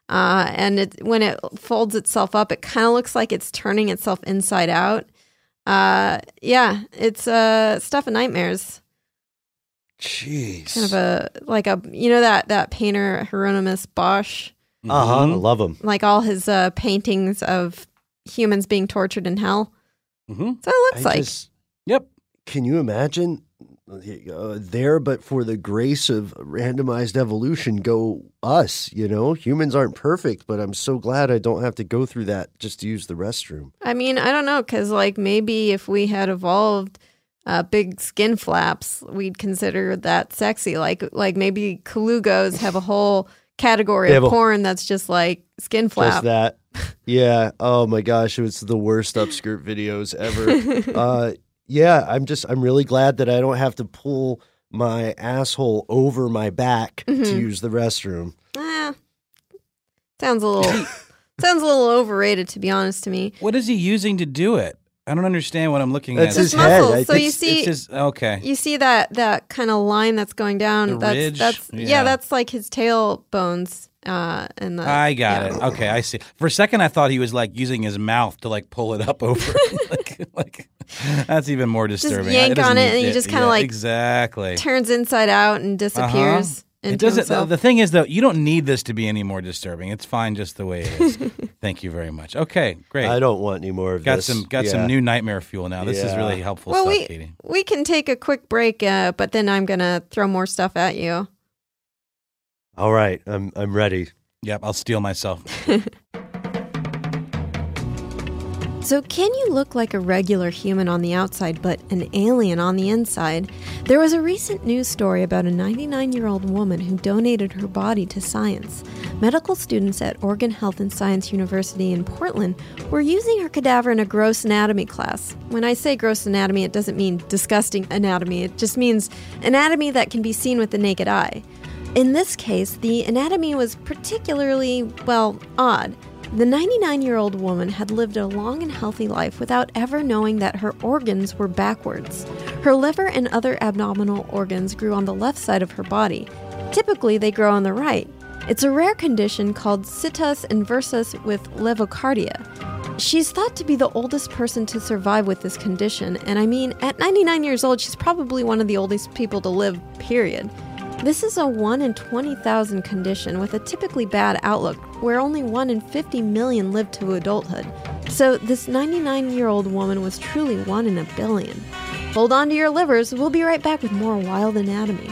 And when it folds itself up, it kind of looks like it's turning itself inside out. Yeah, it's Stuff of Nightmares. Jeez. Kind of that painter Hieronymus Bosch. I love him. Like all his paintings of humans being tortured in hell. Mm-hmm. So it looks like. Yep. Can you imagine there, but for the grace of randomized evolution, go us, Humans aren't perfect, but I'm so glad I don't have to go through that just to use the restroom. I mean, I don't know, because maybe if we had evolved big skin flaps, we'd consider that sexy. Like maybe Kalugos have a whole category of porn that's just like skin flap. Just that. Yeah. Oh my gosh. It was the worst upskirt videos ever. Yeah. I'm really glad that I don't have to pull my asshole over my back to use the restroom. Sounds a little overrated, to be honest to me. What is he using to do it? I don't understand what I'm looking That's at. his head. Muscles. So you see, okay. You see that kind of line that's going down. The ridge? That's like his tailbones. I got it. Okay, I see. For a second, I thought he was like using his mouth to like pull it up over. like that's even more disturbing. Just yank on it, and he just kind of exactly turns inside out and disappears. It doesn't. The thing is, though, you don't need this to be any more disturbing. It's fine just the way it is. Thank you very much. Okay, great. I don't want any more of this. Got some new nightmare fuel now. This is really helpful stuff, Katie. We can take a quick break, but then I'm gonna throw more stuff at you. All right, I'm ready. Yep, I'll steel myself. So can you look like a regular human on the outside, but an alien on the inside? There was a recent news story about a 99-year-old woman who donated her body to science. Medical students at Oregon Health and Science University in Portland were using her cadaver in a gross anatomy class. When I say gross anatomy, it doesn't mean disgusting anatomy. It just means anatomy that can be seen with the naked eye. In this case, the anatomy was particularly, odd. The 99-year-old woman had lived a long and healthy life without ever knowing that her organs were backwards. Her liver and other abdominal organs grew on the left side of her body. Typically, they grow on the right. It's a rare condition called situs inversus with levocardia. She's thought to be the oldest person to survive with this condition, and I mean, at 99 years old, she's probably one of the oldest people to live, period. This is a 1 in 20,000 condition with a typically bad outlook, where only 1 in 50 million live to adulthood. So this 99-year-old woman was truly 1 in a billion. Hold on to your livers. We'll be right back with more Wild Anatomy.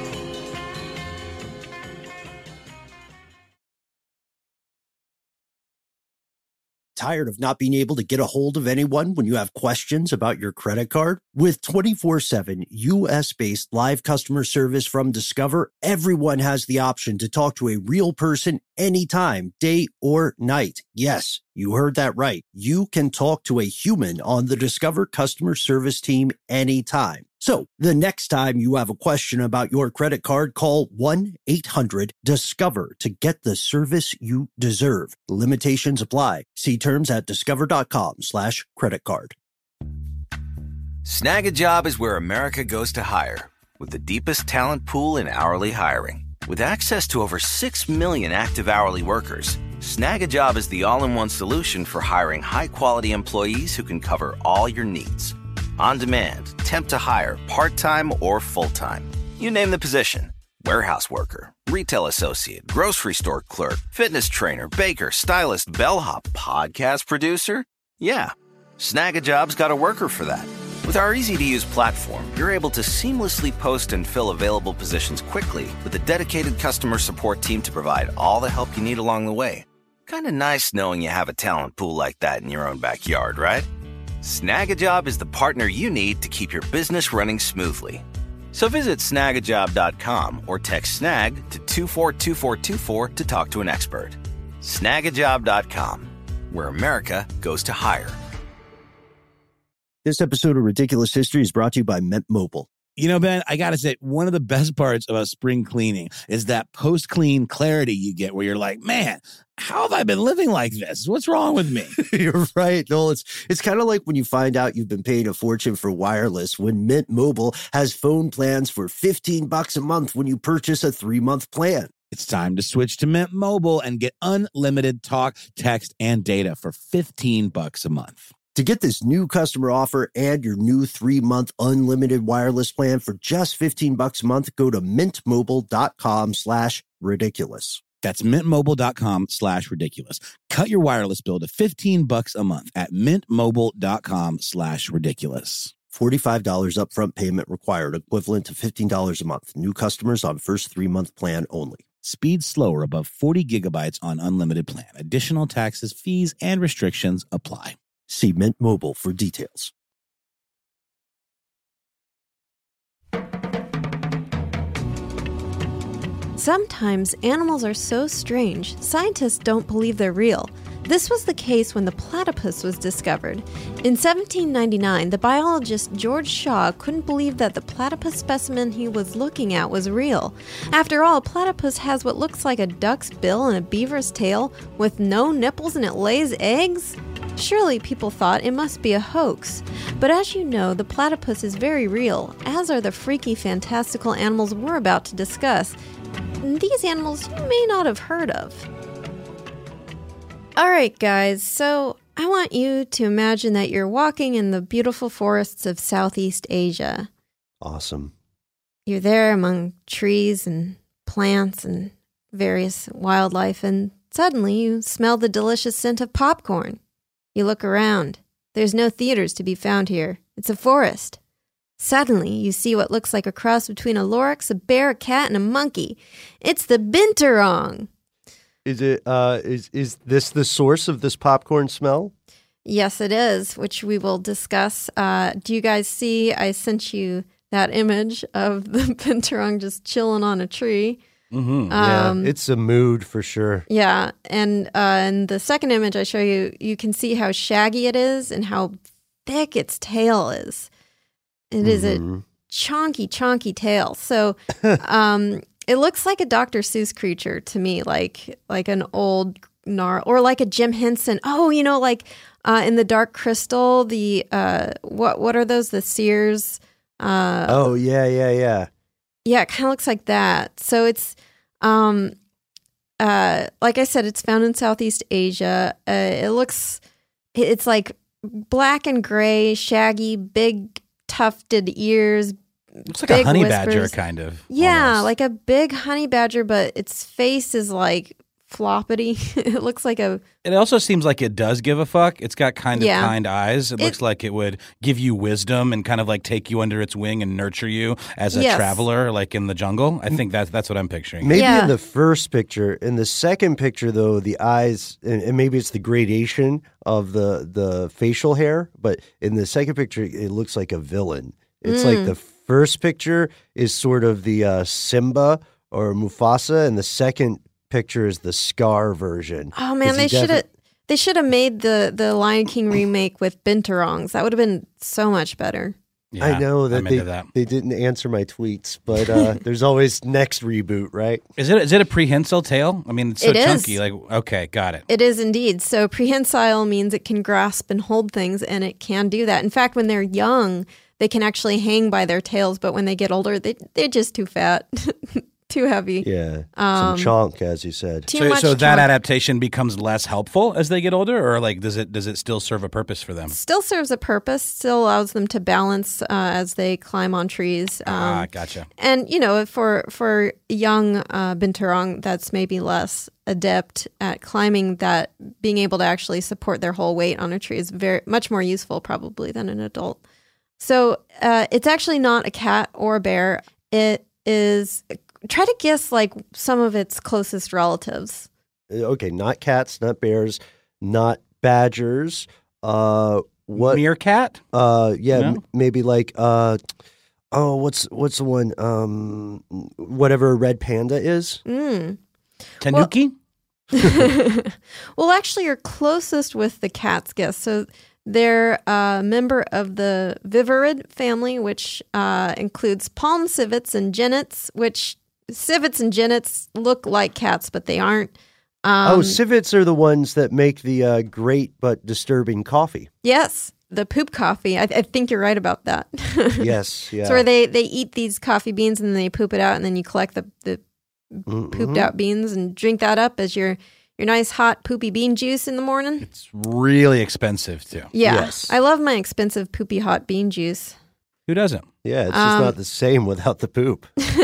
Tired of not being able to get a hold of anyone when you have questions about your credit card? With 24/7 U.S.-based live customer service from Discover, everyone has the option to talk to a real person anytime, day or night. Yes, you heard that right. You can talk to a human on the Discover customer service team anytime. So the next time you have a question about your credit card, call 1-800-DISCOVER to get the service you deserve. Limitations apply. See terms at discover.com/creditcard. Snag a Job is where America goes to hire, with the deepest talent pool in hourly hiring. With access to over 6 million active hourly workers, Snag a Job is the all-in-one solution for hiring high-quality employees who can cover all your needs. On demand, temp to hire, part-time or full-time. You name the position. Warehouse worker, retail associate, grocery store clerk, fitness trainer, baker, stylist, bellhop, podcast producer. Yeah, Snag a Job's got a worker for that. With our easy-to-use platform, you're able to seamlessly post and fill available positions quickly with a dedicated customer support team to provide all the help you need along the way. Kind of nice knowing you have a talent pool like that in your own backyard, right? Snag a Job is the partner you need to keep your business running smoothly. So visit snagajob.com or text snag to 242424 to talk to an expert. Snagajob.com, where America goes to hire. This episode of Ridiculous History is brought to you by Mint Mobile. You know, Ben, I got to say, one of the best parts about spring cleaning is that post-clean clarity you get where you're like, man, how have I been living like this? What's wrong with me? You're right, Noel. It's kind of like when you find out you've been paying a fortune for wireless when Mint Mobile has phone plans for $15 a month when you purchase a 3-month plan. It's time to switch to Mint Mobile and get unlimited talk, text, and data for $15 a month. To get this new customer offer and your new 3-month unlimited wireless plan for just $15 a month, go to mintmobile.com/ridiculous. That's mintmobile.com/ridiculous. Cut your wireless bill to $15 a month at mintmobile.com/ridiculous. $45 upfront payment required, equivalent to $15 a month. New customers on first 3-month plan only. Speed slower above 40 gigabytes on unlimited plan. Additional taxes, fees, and restrictions apply. See Mint Mobile for details. Sometimes animals are so strange, scientists don't believe they're real. This was the case when the platypus was discovered. In 1799, the biologist George Shaw couldn't believe that the platypus specimen he was looking at was real. After all, a platypus has what looks like a duck's bill and a beaver's tail with no nipples, and it lays eggs? Surely people thought it must be a hoax. But as you know, the platypus is very real, as are the freaky, fantastical animals we're about to discuss. These animals you may not have heard of. Alright guys, so I want you to imagine that you're walking in the beautiful forests of Southeast Asia. Awesome. You're there among trees and plants and various wildlife, and suddenly you smell the delicious scent of popcorn. You look around. There's no theaters to be found here. It's a forest. Suddenly, you see what looks like a cross between a lorax, a bear, a cat, and a monkey. It's the binturong. Is it? Is this the source of this popcorn smell? Yes, it is, which we will discuss. Do you guys see? I sent you that image of the binturong just chilling on a tree. Mm-hmm. Yeah, it's a mood for sure. Yeah, and in the second image I show you, you can see how shaggy it is and how thick its tail is. It is a chonky tail. So it looks like a Dr. Seuss creature to me, like an old gnarl, or like a Jim Henson. Oh, you know, like in the Dark Crystal, the what are those? The Sears. Oh yeah. Yeah, it kind of looks like that. So it's, like I said, it's found in Southeast Asia. It's like black and gray, shaggy, big tufted ears. Looks like a honey badger, kind of. Yeah, almost. like a big honey badger, but its face is like floppity. It looks like a... It also seems like it does give a fuck. It's got kind of kind eyes. It looks like it would give you wisdom and kind of like take you under its wing and nurture you as a traveler, like in the jungle. I think that's what I'm picturing. Maybe in the first picture. In the second picture, though, the eyes, and maybe it's the gradation of the facial hair, but in the second picture, it looks like a villain. It's like the first picture is sort of the Simba or Mufasa, and the second picture is the Scar version. Oh man, they should have made the Lion King remake with binturongs. That would have been so much better. Yeah, I know that they didn't answer my tweets, but there's always next reboot, right? Is it a prehensile tail? I mean, it's so chunky. Like, okay, got it. It is indeed. So prehensile means it can grasp and hold things, and it can do that. In fact, when they're young, they can actually hang by their tails, but when they get older, they're just too fat. Too heavy. Yeah. Some chonk, as you said. So that adaptation becomes less helpful as they get older, or like does it still serve a purpose for them? Still serves a purpose. Still allows them to balance as they climb on trees. Gotcha. And you know, for young binturong that's maybe less adept at climbing, that being able to actually support their whole weight on a tree is very much more useful probably than an adult. So it's actually not a cat or a bear. It is. Try to guess like some of its closest relatives. Okay, not cats, not bears, not badgers. What meerkat? Maybe like what's the one? Whatever a red panda is. Tanuki. Well, actually, you're closest with the cat's guess. So they're a member of the viverrid family, which includes palm civets and genets, which civets and genets look like cats, but they aren't. Civets are the ones that make the great but disturbing coffee. Yes, the poop coffee. I think you're right about that. Yes, yeah. So where they eat these coffee beans and then they poop it out, and then you collect the pooped out beans and drink that up as your nice hot poopy bean juice in the morning. It's really expensive too. Yeah. Yes. I love my expensive poopy hot bean juice. Who doesn't? Yeah, it's just not the same without the poop.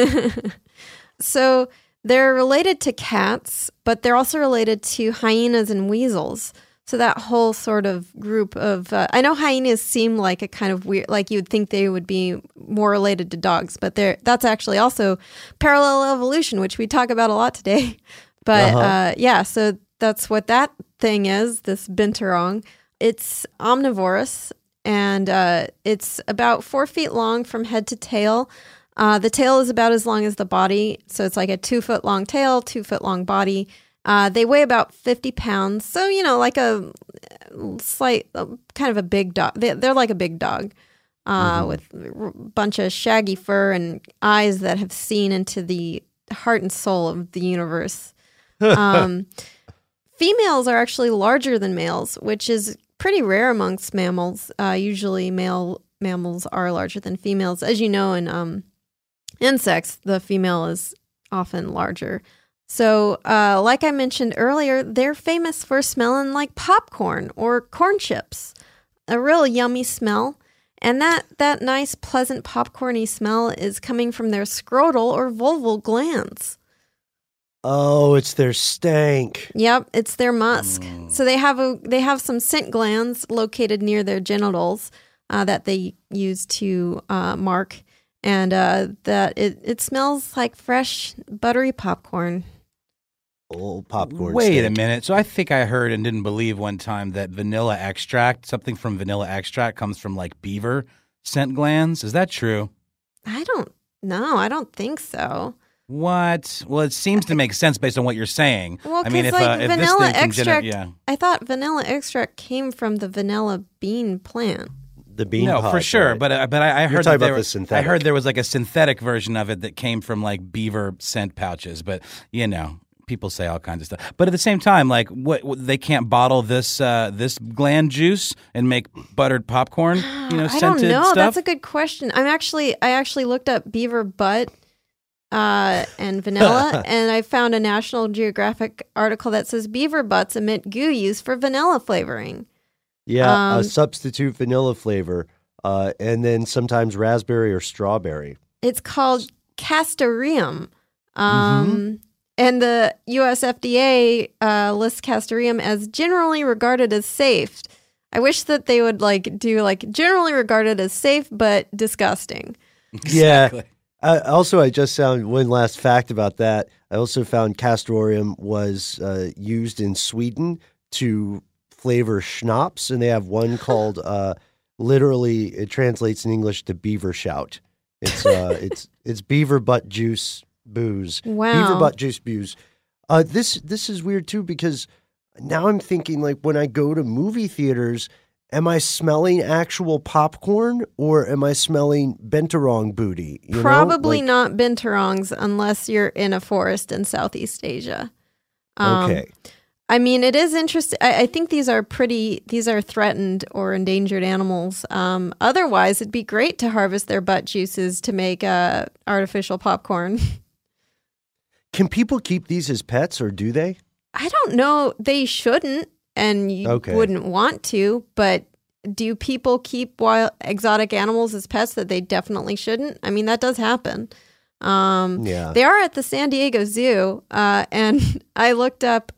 So they're related to cats, but they're also related to hyenas and weasels. So that whole sort of group of, I know hyenas seem like a kind of weird, like you'd think they would be more related to dogs, but that's actually also parallel evolution, which we talk about a lot today. But yeah, so that's what that thing is, this binturong. It's omnivorous, and it's about 4 feet long from head to tail. The tail is about as long as the body, so it's like a 2 foot long tail, 2 foot long body. They weigh about 50 pounds, so, like a slight, kind of a big dog. They're like a big dog with a bunch of shaggy fur and eyes that have seen into the heart and soul of the universe. Females are actually larger than males, which is pretty rare amongst mammals. Usually male mammals are larger than females. As you know, in insects, the female is often larger. So, like I mentioned earlier, they're famous for smelling like popcorn or corn chips. A real yummy smell. And that nice, pleasant popcorny smell is coming from their scrotal or vulval glands. Oh, it's their stank. Yep, it's their musk. So they have some scent glands located near their genitals that they use to mark, and that it smells like fresh, buttery popcorn. Old popcorn. Wait stank. a minute. So I think I heard and didn't believe one time that vanilla extract, something from vanilla extract, comes from like beaver scent glands. Is that true? I don't know. I don't think so. What? Well, it seems to make sense based on what you're saying. Well, I mean, because if vanilla this thing can extract, yeah. I thought vanilla extract came from the vanilla bean plant. The bean No, pod, for sure. right? But I heard talking that about the synthetic. I heard there was like a synthetic version of it that came from like beaver scent pouches. But people say all kinds of stuff. But at the same time, like what they can't bottle this gland juice and make buttered popcorn. I scented don't know. stuff. That's a good question. I actually looked up beaver butt and vanilla, and I found a National Geographic article that says beaver butts emit goo used for vanilla flavoring. Yeah, a substitute vanilla flavor, and then sometimes raspberry or strawberry. It's called castoreum. And the U.S. FDA lists castoreum as generally regarded as safe. I wish that they would do generally regarded as safe but disgusting. Exactly. Yeah. I just found one last fact about that. I also found castoreum was used in Sweden to flavor schnapps, and they have one called literally it translates in English to beaver shout. It's beaver butt juice booze. Wow. Beaver butt juice booze. This is weird too, because now I'm thinking, like, when I go to movie theaters, am I smelling actual popcorn or am I smelling binturong booty? Probably not binturongs unless you're in a forest in Southeast Asia. Okay. I mean, it is interesting. I think these are threatened or endangered animals. Otherwise, it'd be great to harvest their butt juices to make artificial popcorn. Can people keep these as pets, or do they? I don't know. They shouldn't, and you wouldn't want to, but do people keep wild exotic animals as pets that they definitely shouldn't? I mean, that does happen. Yeah. They are at the San Diego Zoo, and I looked up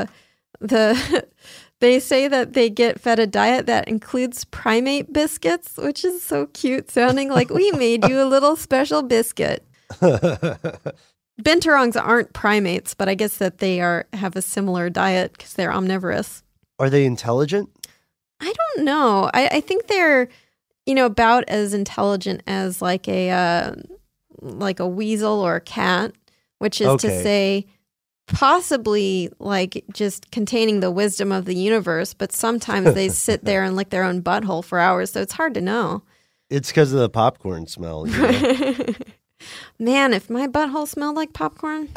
they say that they get fed a diet that includes primate biscuits, which is so cute sounding, like we made you a little special biscuit. Binturongs aren't primates, but I guess that they have a similar diet because they're omnivorous. Are they intelligent? I don't know. I think they're, about as intelligent as like a weasel or a cat, which is to say possibly like just containing the wisdom of the universe, but sometimes they sit there and lick their own butthole for hours, so it's hard to know. It's because of the popcorn smell. Man, if my butthole smelled like popcorn.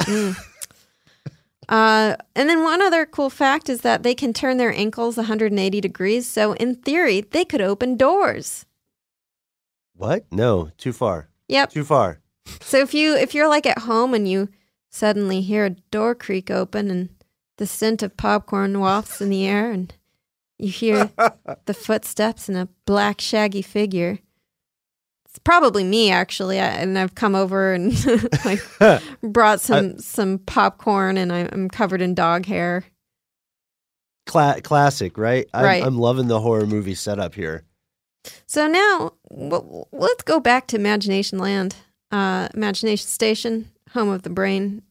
And then one other cool fact is that they can turn their ankles 180 degrees. So in theory, they could open doors. What? No, too far. Yep. Too far. So if you're like at home and you suddenly hear a door creak open and the scent of popcorn wafts in the air, and you hear the footsteps and a black, shaggy figure. It's probably me, actually, and I've come over and like brought some popcorn, and I'm covered in dog hair. Classic, right? Right. I'm loving the horror movie setup here. So now, let's go back to Imagination Land, Imagination Station, home of the brain.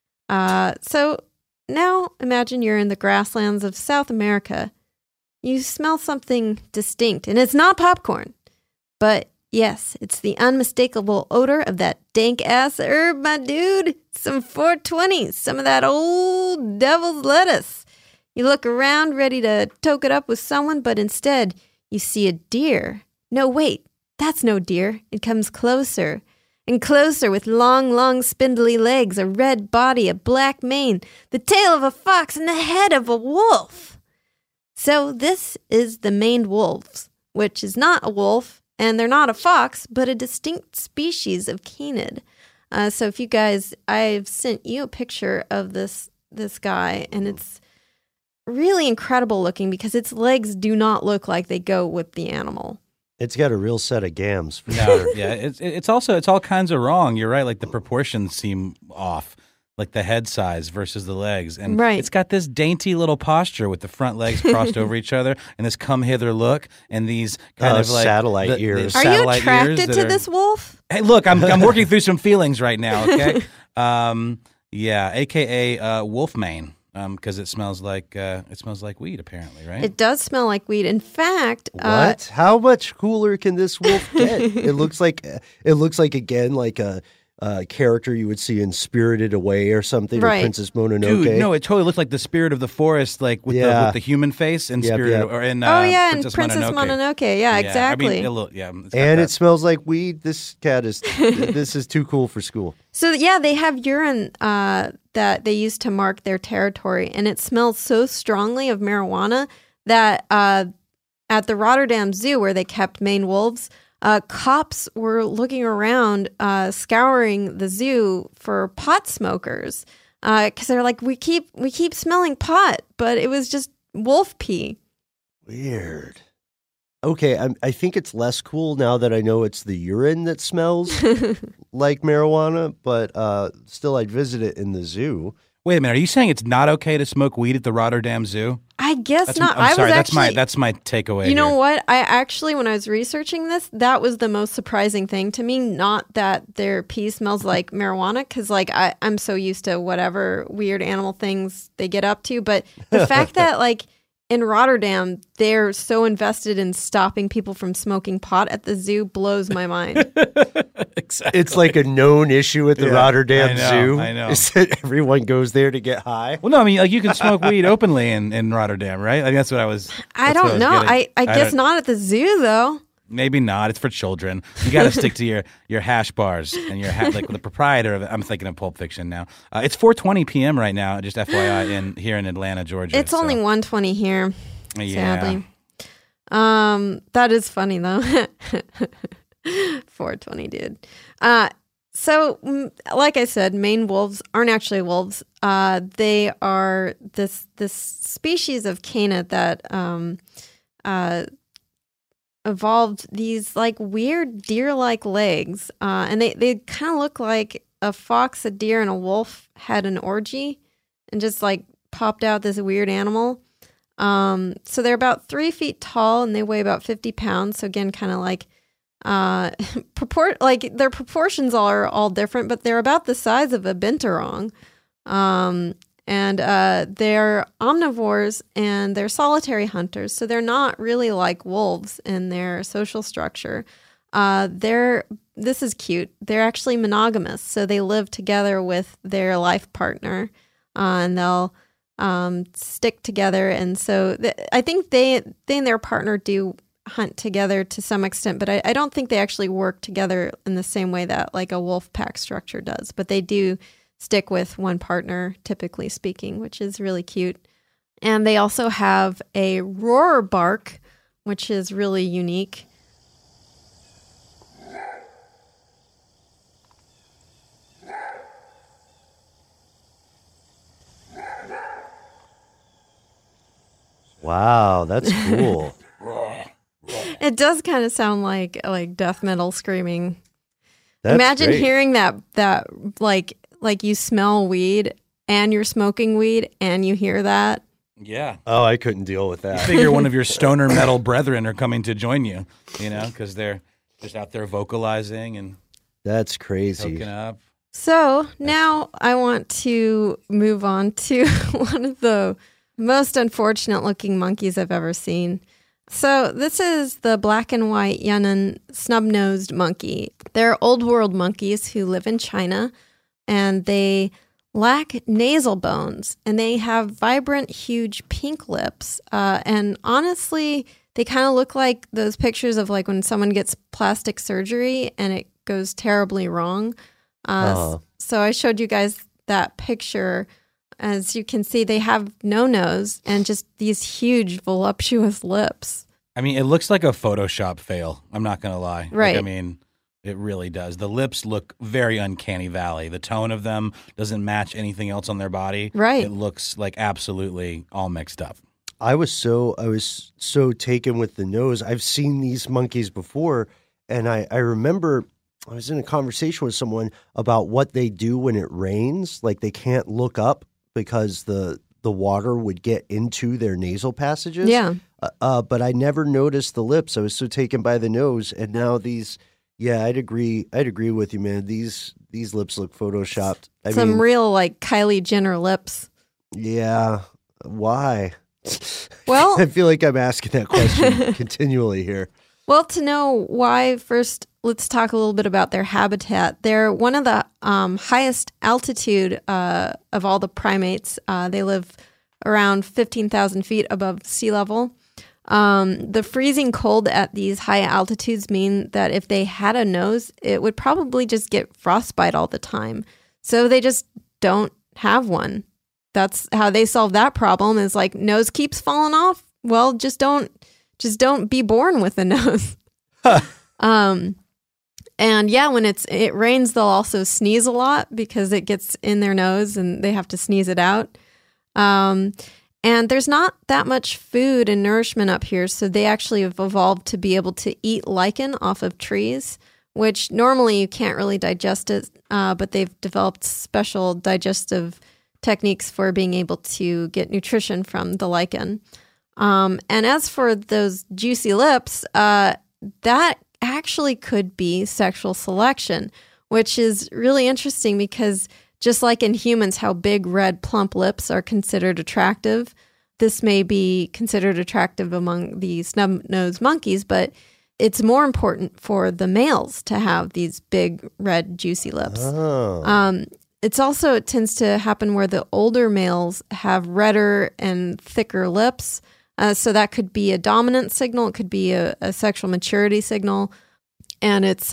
So now imagine you're in the grasslands of South America. You smell something distinct, and it's not popcorn, but yes, it's the unmistakable odor of that dank-ass herb, my dude. Some 420s, some of that old devil's lettuce. You look around, ready to toke it up with someone, but instead, you see a deer. No, wait, that's no deer. It comes closer and closer with long, long, spindly legs, a red body, a black mane, the tail of a fox, and the head of a wolf. So this is the maned wolves, which is not a wolf, and they're not a fox, but a distinct species of canid. So if you guys, I've sent you a picture of this guy, and it's really incredible looking because its legs do not look like they go with the animal. It's got a real set of gams. For sure. Yeah, it's all kinds of wrong. You're right. Like the proportions seem off, like the head size versus the legs, and it's got this dainty little posture with the front legs crossed over each other, and this come hither look, and these kind of like satellite ears. Are you attracted to this wolf? Hey, look, I'm working through some feelings right now. Okay, yeah, AKA Wolfmane. Because it smells like weed, apparently, right? It does smell like weed. In fact, what? How much cooler can this wolf get? It looks like again like a character you would see in Spirited Away or something, or Princess Mononoke. Dude, no, it totally looked like the spirit of the forest, like with the human face in Spirited, or in Princess Mononoke. Yeah, exactly. I mean, and it smells like weed. This cat is this is too cool for school. So yeah, they have urine that they use to mark their territory, and it smells so strongly of marijuana that at the Rotterdam Zoo, where they kept Maine wolves, cops were looking around, scouring the zoo for pot smokers, because they're like, we keep smelling pot, but it was just wolf pee. Weird. Okay, I think it's less cool now that I know it's the urine that smells like marijuana, but still I'd visit it in the zoo. Wait a minute, are you saying it's not okay to smoke weed at the Rotterdam Zoo? I guess not. I'm sorry, that's my takeaway. You know what? I actually, when I was researching this, that was the most surprising thing to me. Not that their pee smells like marijuana, because like I'm so used to whatever weird animal things they get up to, but the fact that like in Rotterdam, they're so invested in stopping people from smoking pot at the zoo blows my mind. Exactly. It's like a known issue at the Rotterdam Zoo. I know. Is that everyone goes there to get high? Well, no, I mean, like you can smoke weed openly in Rotterdam, right? Like that's what I was. I don't know. I guess not at the zoo, though. Maybe not. It's for children. You got to stick to your hash bars and your like the proprietor of it. I'm thinking of Pulp Fiction now. It's 4:20 p.m. right now. Just FYI, here in Atlanta, Georgia. It's only 1:20 here. Yeah. Sadly, that is funny though. 4:20, dude. So, like I said, Maine wolves aren't actually wolves. They are this species of canid that evolved these like weird deer-like legs, and they kind of look like a fox, a deer, and a wolf had an orgy and just like popped out this weird animal. So they're about 3 feet tall and they weigh about 50 pounds. So again, kind of like their proportions are all different, but they're about the size of a binturong. And they're omnivores and they're solitary hunters. So they're not really like wolves in their social structure. This is cute. They're actually monogamous. So they live together with their life partner, and they'll stick together. And so I think they and their partner do hunt together to some extent, but I don't think they actually work together in the same way that like a wolf pack structure does. But they do stick with one partner, typically speaking, which is really cute. And they also have a roar bark, which is really unique. Wow, that's cool. It does kind of sound like death metal screaming. That's Imagine great. hearing that like you smell weed and you're smoking weed and you hear that. Yeah. Oh, I couldn't deal with that. Figure one of your stoner metal brethren are coming to join you, because they're just out there vocalizing and That's crazy. hooking up. So now I want to move on to one of the most unfortunate looking monkeys I've ever seen. So this is the black and white Yunnan snub-nosed monkey. They're old world monkeys who live in China, and they lack nasal bones, and they have vibrant, huge pink lips. And honestly, they kind of look like those pictures of like when someone gets plastic surgery and it goes terribly wrong. So I showed you guys that picture. As you can see, they have no nose and just these huge, voluptuous lips. I mean, it looks like a Photoshop fail. I'm not going to lie. Right. I mean, it really does. The lips look very uncanny valley. The tone of them doesn't match anything else on their body. Right. It looks like absolutely all mixed up. I was so taken with the nose. I've seen these monkeys before, and I remember I was in a conversation with someone about what they do when it rains. Like they can't look up because the water would get into their nasal passages. Yeah. But I never noticed the lips. I was so taken by the nose, and now these. Yeah, I'd agree with you, man. These lips look photoshopped. I mean, real like Kylie Jenner lips. Yeah. Why? Well, I feel like I'm asking that question continually here. Well, to know why, first, let's talk a little bit about their habitat. They're one of the highest altitude of all the primates. They live around 15,000 feet above sea level. The freezing cold at these high altitudes mean that if they had a nose, it would probably just get frostbite all the time. So they just don't have one. That's how they solve that problem, is like, nose keeps falling off. Well, just don't be born with a nose. And yeah, when it rains, they'll also sneeze a lot because it gets in their nose and they have to sneeze it out. And there's not that much food and nourishment up here, so they actually have evolved to be able to eat lichen off of trees, which normally you can't really digest it, but they've developed special digestive techniques for being able to get nutrition from the lichen. And as for those juicy lips, that actually could be sexual selection, which is really interesting because just like in humans, how big, red, plump lips are considered attractive, this may be considered attractive among the snub-nosed monkeys, but it's more important for the males to have these big, red, juicy lips. Oh. It tends to happen where the older males have redder and thicker lips. So that could be a dominant signal. It could be a sexual maturity signal. And it's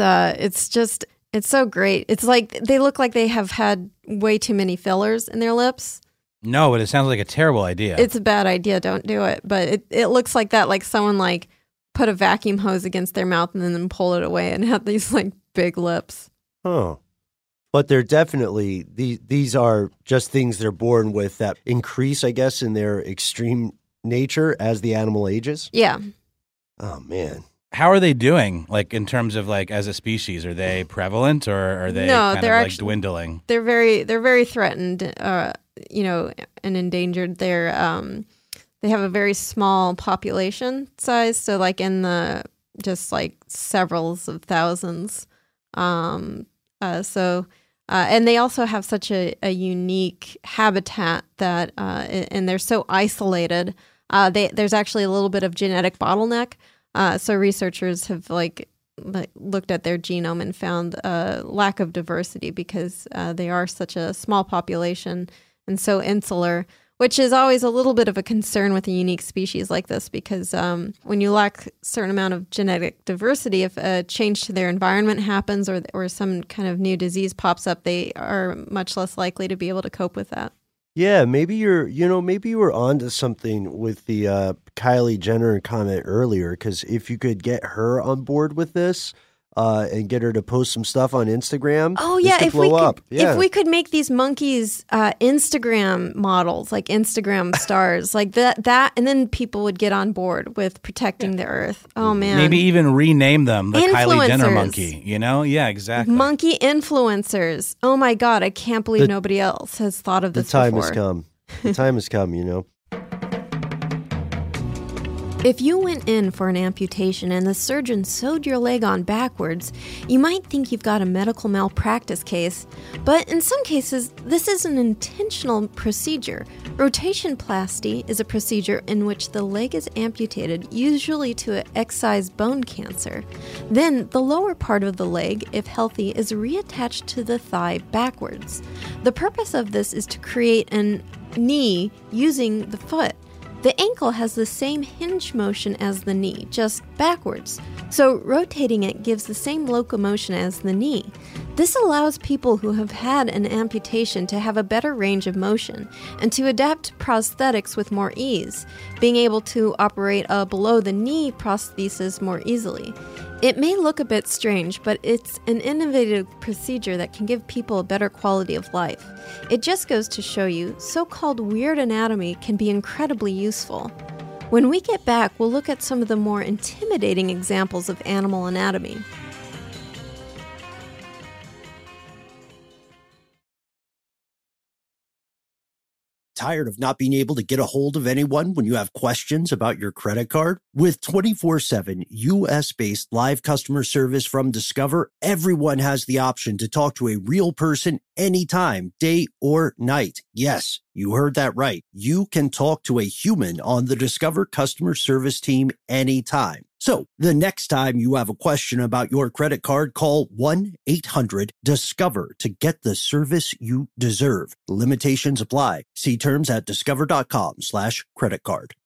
so great. It's like they look like they have had way too many fillers in their lips. No, but it sounds like a terrible idea. It's a bad idea. Don't do it. But it looks like that, like someone like put a vacuum hose against their mouth and then pull it away and have these like big lips. Oh. But they're definitely, these are just things they're born with that increase, I guess, in their extreme nature as the animal ages. Yeah. Oh, man. How are they doing, like, in terms of, like, as a species? Are they prevalent, or are they they're like actually dwindling? They're very threatened, and endangered. They have a very small population size, so like in the just like severals of thousands. And they also have such a unique habitat that, and they're so isolated. There's actually a little bit of genetic bottleneck. So researchers have like looked at their genome and found a lack of diversity because they are such a small population and so insular, which is always a little bit of a concern with a unique species like this because when you lack a certain amount of genetic diversity, if a change to their environment happens or some kind of new disease pops up, they are much less likely to be able to cope with that. Yeah, maybe you were onto something with the Kylie Jenner comment earlier, because if you could get her on board with this, and get her to post some stuff on Instagram. Oh yeah, if we could make these monkeys Instagram models, like Instagram stars, like that, and then people would get on board with protecting the earth. Oh man, maybe even rename them the Kylie Jenner Influencers. monkey. You know, yeah, exactly. Monkey influencers. Oh my God, I can't believe nobody else has thought of this before. The time has come. The time has come, you know. If you went in for an amputation and the surgeon sewed your leg on backwards, you might think you've got a medical malpractice case. But in some cases, this is an intentional procedure. Rotationplasty is a procedure in which the leg is amputated, usually to excise bone cancer. Then the lower part of the leg, if healthy, is reattached to the thigh backwards. The purpose of this is to create a knee using the foot. The ankle has the same hinge motion as the knee, just backwards. So rotating it gives the same locomotion as the knee. This allows people who have had an amputation to have a better range of motion and to adapt prosthetics with more ease, being able to operate a below-the-knee prosthesis more easily. It may look a bit strange, but it's an innovative procedure that can give people a better quality of life. It just goes to show you, so-called weird anatomy can be incredibly useful. When we get back, we'll look at some of the more intimidating examples of animal anatomy. Tired of not being able to get a hold of anyone when you have questions about your credit card? With 24/7 U.S.-based live customer service from Discover, everyone has the option to talk to a real person anytime, day or night. Yes, you heard that right. You can talk to a human on the Discover customer service team anytime. So the next time you have a question about your credit card, call 1-800-DISCOVER to get the service you deserve. Limitations apply. See terms at discover.com/creditcard.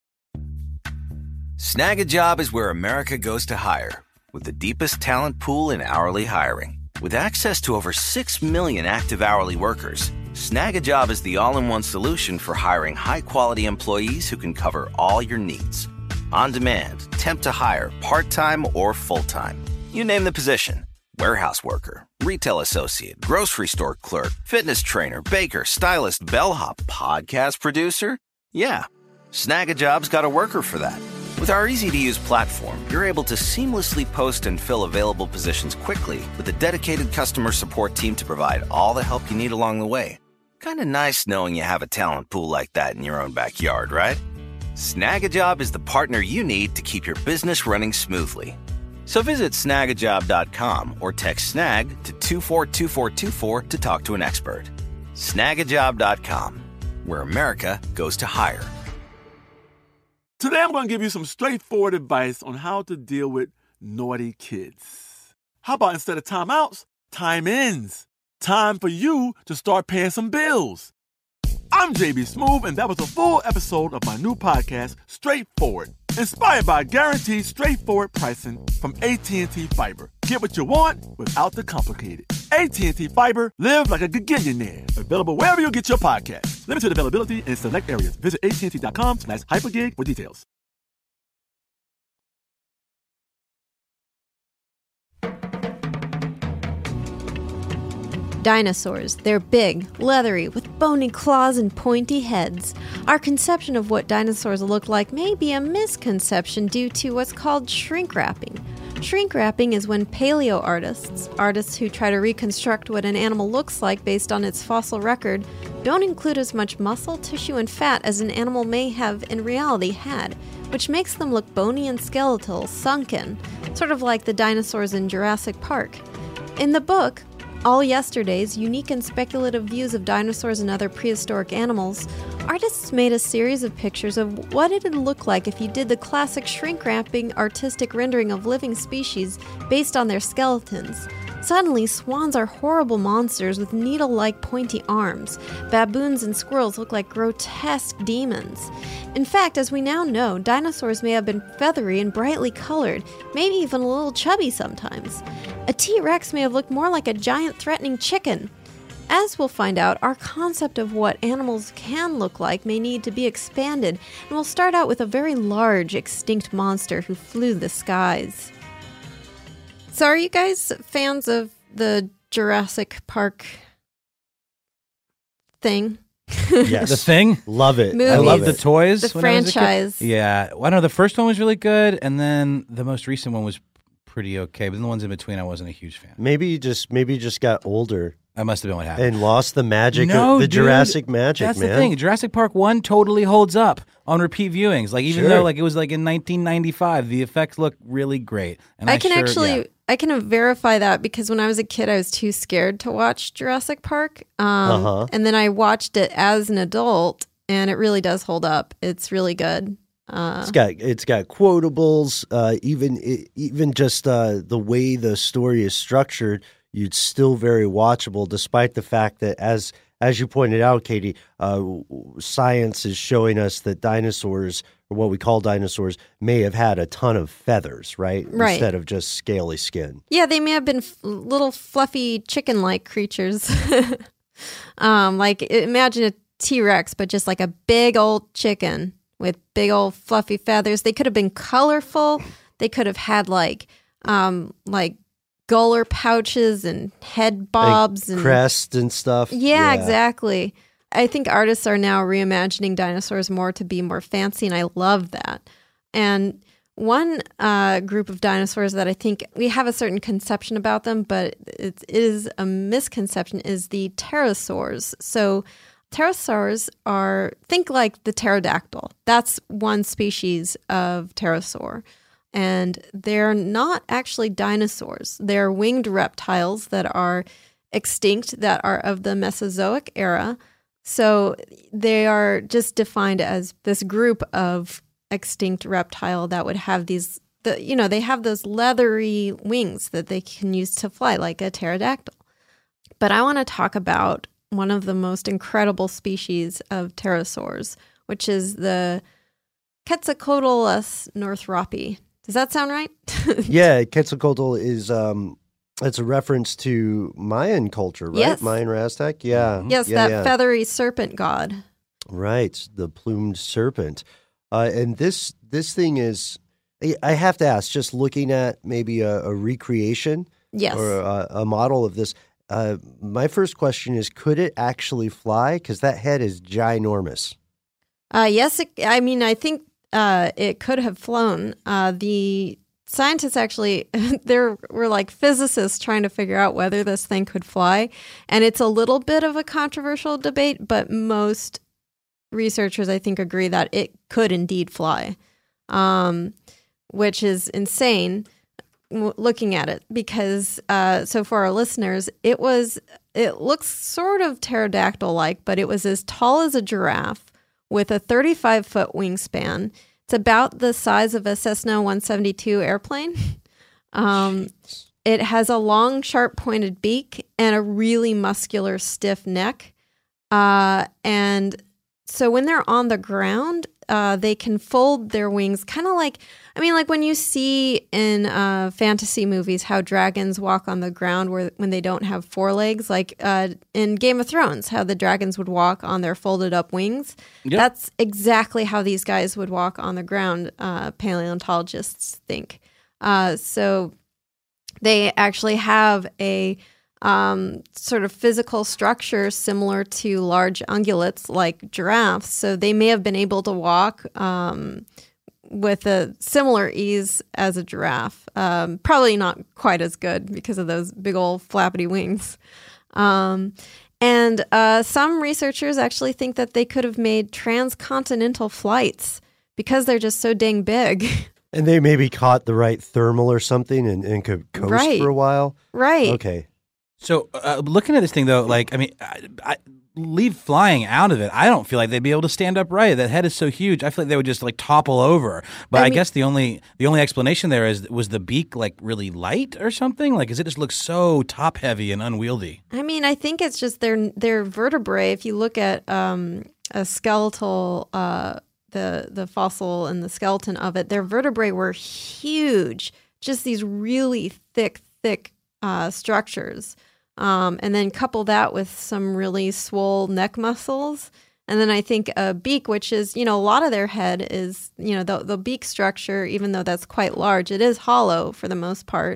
Snag a Job is where America goes to hire, with the deepest talent pool in hourly hiring. With access to over 6 million active hourly workers, Snag a Job is the all-in-one solution for hiring high-quality employees who can cover all your needs. On demand, temp to hire, part-time or full-time. You name the position. Warehouse worker, retail associate, grocery store clerk, fitness trainer, baker, stylist, bellhop, podcast producer. Yeah, Snag a Job's got a worker for that. With our easy-to-use platform, you're able to seamlessly post and fill available positions quickly with a dedicated customer support team to provide all the help you need along the way. Kind of nice knowing you have a talent pool like that in your own backyard, right? Snag a Job is the partner you need to keep your business running smoothly. So visit snagajob.com or text snag to 242424 to talk to an expert. Snagajob.com, where America goes to hire. Today I'm going to give you some straightforward advice on how to deal with naughty kids. How about instead of timeouts, time-ins? Time for you to start paying some bills. I'm JB Smoove, and that was a full episode of my new podcast, Straightforward, inspired by guaranteed straightforward pricing from AT&T Fiber. Get what you want without the complicated. AT&T Fiber, live like a gigillionaire. Available wherever you get your podcasts. Limited availability in select areas. Visit AT&T.com/hypergig for details. Dinosaurs. They're big, leathery, with bony claws and pointy heads. Our conception of what dinosaurs look like may be a misconception due to what's called shrink wrapping. Shrink wrapping is when paleo artists who try to reconstruct what an animal looks like based on its fossil record, don't include as much muscle, tissue, and fat as an animal may have in reality had, which makes them look bony and skeletal, sunken, sort of like the dinosaurs in Jurassic Park. In the book, All Yesterday's Unique and Speculative Views of Dinosaurs and Other Prehistoric Animals, artists made a series of pictures of what it'd look like if you did the classic shrink-wrapping artistic rendering of living species based on their skeletons. Suddenly, swans are horrible monsters with needle-like pointy arms. Baboons and squirrels look like grotesque demons. In fact, as we now know, dinosaurs may have been feathery and brightly colored, maybe even a little chubby sometimes. A T-Rex may have looked more like a giant threatening chicken. As we'll find out, our concept of what animals can look like may need to be expanded, and we'll start out with a very large, extinct monster who flew the skies. So are you guys fans of the Jurassic Park thing? Yes. The Thing? Love it. Movies. I love it. the toys. The when I was a kid. franchise. Yeah. Well, I don't know. The first one was really good, and then the most recent one was pretty okay. But then the ones in between, I wasn't a huge fan. Maybe you just got older That must have been what happened. and lost the magic No, of the dude, Jurassic magic, That's man. the thing. Jurassic Park 1 totally holds up on repeat viewings. Like even Sure. though like it was like in 1995, the effects look really great. And I can sure, actually yeah. I can verify that because when I was a kid, I was too scared to watch Jurassic Park. And then I watched it as an adult, and it really does hold up. It's really good. It's got quotables. Even just the way the story is structured, it's still very watchable, despite the fact that as you pointed out, Katie, science is showing us that dinosaurs, or what we call dinosaurs, may have had a ton of feathers, right? Right. Instead of just scaly skin. Yeah, they may have been little fluffy chicken-like creatures. Like imagine a T-Rex, but just like a big old chicken with big old fluffy feathers. They could have been colorful. They could have had like gular pouches and head bobs and crest and stuff. Yeah, exactly. I think artists are now reimagining dinosaurs more to be more fancy, and I love that. And one group of dinosaurs that I think we have a certain conception about them, but it is a misconception, is the pterosaurs. So pterosaurs think like the pterodactyl. That's one species of pterosaur. And they're not actually dinosaurs. They're winged reptiles that are extinct, that are of the Mesozoic era. So they are just defined as this group of extinct reptile that would have they have those leathery wings that they can use to fly like a pterodactyl. But I want to talk about one of the most incredible species of pterosaurs, which is the Quetzalcoatlus northropi. Does that sound right? Yeah, Quetzalcoatl is it's a reference to Mayan culture, right? Yes. Mayan or Aztec? Yeah. Yes, yeah, that feathery serpent god. Right, the plumed serpent. And this thing is, I have to ask, just looking at maybe a recreation Yes. or a model of this, my first question is, could it actually fly? Because that head is ginormous. Yes, I think it could have flown. The scientists actually, there were like physicists trying to figure out whether this thing could fly. And it's a little bit of a controversial debate, but most researchers, I think, agree that it could indeed fly, which is insane looking at it because, so for our listeners, it looks sort of pterodactyl-like, but it was as tall as a giraffe with a 35-foot wingspan. It's about the size of a Cessna 172 airplane. It has a long, sharp-pointed beak and a really muscular, stiff neck. And so when they're on the ground, they can fold their wings kind of like when you see in fantasy movies how dragons walk on the ground when they don't have forelegs, like in Game of Thrones, how the dragons would walk on their folded up wings. Yep. That's exactly how these guys would walk on the ground, paleontologists think. So they actually have a sort of physical structure similar to large ungulates like giraffes. So they may have been able to walk with a similar ease as a giraffe. Probably not quite as good because of those big old flappity wings. And some researchers actually think that they could have made transcontinental flights because they're just so dang big. And they maybe caught the right thermal or something and could coast Right. for a while? Right. Okay. So looking at this thing though, like I leave flying out of it. I don't feel like they'd be able to stand upright. That head is so huge. I feel like they would just like topple over. But I guess the only explanation there was the beak like really light or something. Like, is it just looks so top heavy and unwieldy? I mean, I think it's just their vertebrae. If you look at a skeletal, the fossil and the skeleton of it, their vertebrae were huge. Just these really thick structures. And then couple that with some really swole neck muscles. And then I think a beak, which is, a lot of their head is, the beak structure, even though that's quite large, it is hollow for the most part.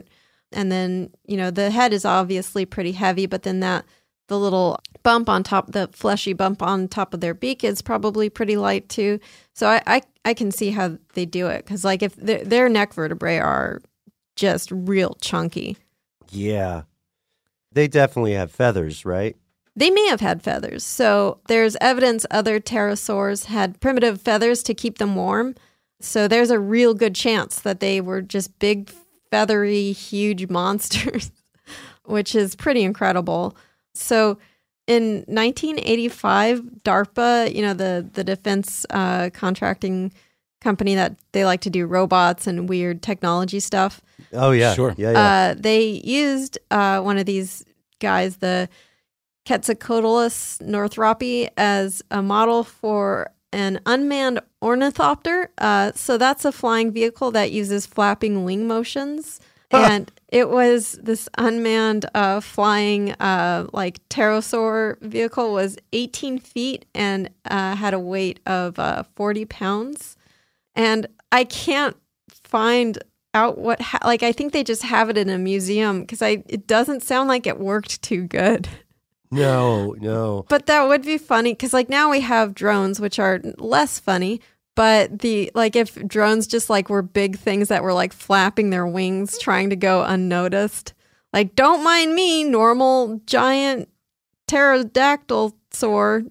And then, the head is obviously pretty heavy, but then the little bump on top, the fleshy bump on top of their beak is probably pretty light too. So I can see how they do it, because like if their neck vertebrae are just real chunky. Yeah. They definitely have feathers, right? They may have had feathers. So there's evidence other pterosaurs had primitive feathers to keep them warm. So there's a real good chance that they were just big, feathery, huge monsters, which is pretty incredible. So in 1985, DARPA, the defense contracting company that they like to do robots and weird technology stuff. Oh, yeah. Sure. Yeah. They used one of these guys, the Quetzalcoatlus northropi, as a model for an unmanned ornithopter. So that's a flying vehicle that uses flapping wing motions. And it was this unmanned flying pterosaur vehicle, was 18 feet and had a weight of 40 pounds. And I can't find out I think they just have it in a museum, because it doesn't sound like it worked too good. No. But that would be funny, because now we have drones, which are less funny. But if drones just were big things that were flapping their wings, trying to go unnoticed, don't mind me, normal giant pterodactyl saur.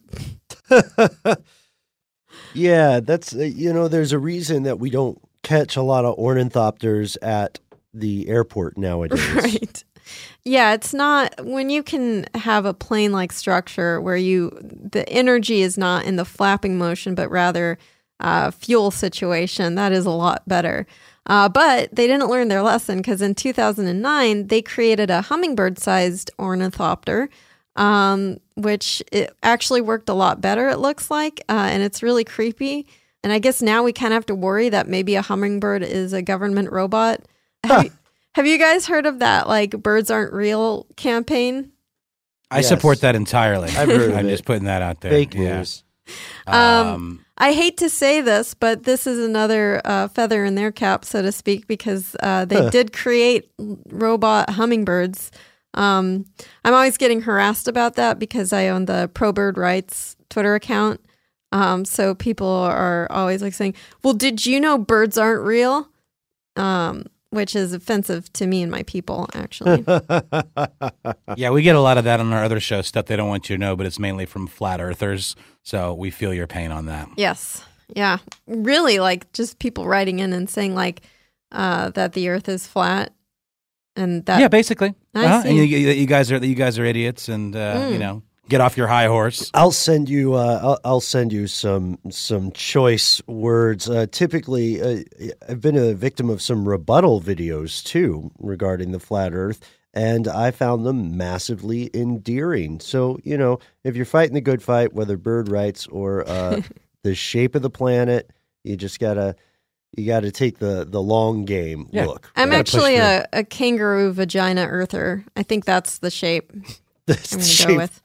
Yeah, that's there's a reason that we don't catch a lot of ornithopters at the airport nowadays. Right. Yeah, it's not, when you can have a plane-like structure where the energy is not in the flapping motion, but rather fuel situation, that is a lot better. But they didn't learn their lesson, because in 2009, they created a hummingbird-sized ornithopter, which it actually worked a lot better, it looks like, and it's really creepy. And I guess now we kind of have to worry that maybe a hummingbird is a government robot. Have you guys heard of that, birds aren't real campaign? I support that entirely. I've heard of I'm it. just putting that out there. Fake news. I hate to say this, but this is another feather in their cap, so to speak, because they did create robot hummingbirds. I'm always getting harassed about that because I own the Pro Bird Rights Twitter account. So people are always saying, well, did you know birds aren't real? Which is offensive to me and my people, actually. Yeah, we get a lot of that on our other show, stuff they don't want you to know, but it's mainly from flat earthers. So we feel your pain on that. Yes. Yeah. Really, just people writing in and saying that the earth is flat. And that. Yeah, basically. I see. And you guys are idiots, and get off your high horse. I'll send you. I'll send you some choice words. Typically, I've been a victim of some rebuttal videos too regarding the flat Earth, and I found them massively endearing. So if you're fighting the good fight, whether bird rights or the shape of the planet, you just gotta take the long game look. I'm actually a kangaroo vagina earther. I think that's the shape I'm going to go with.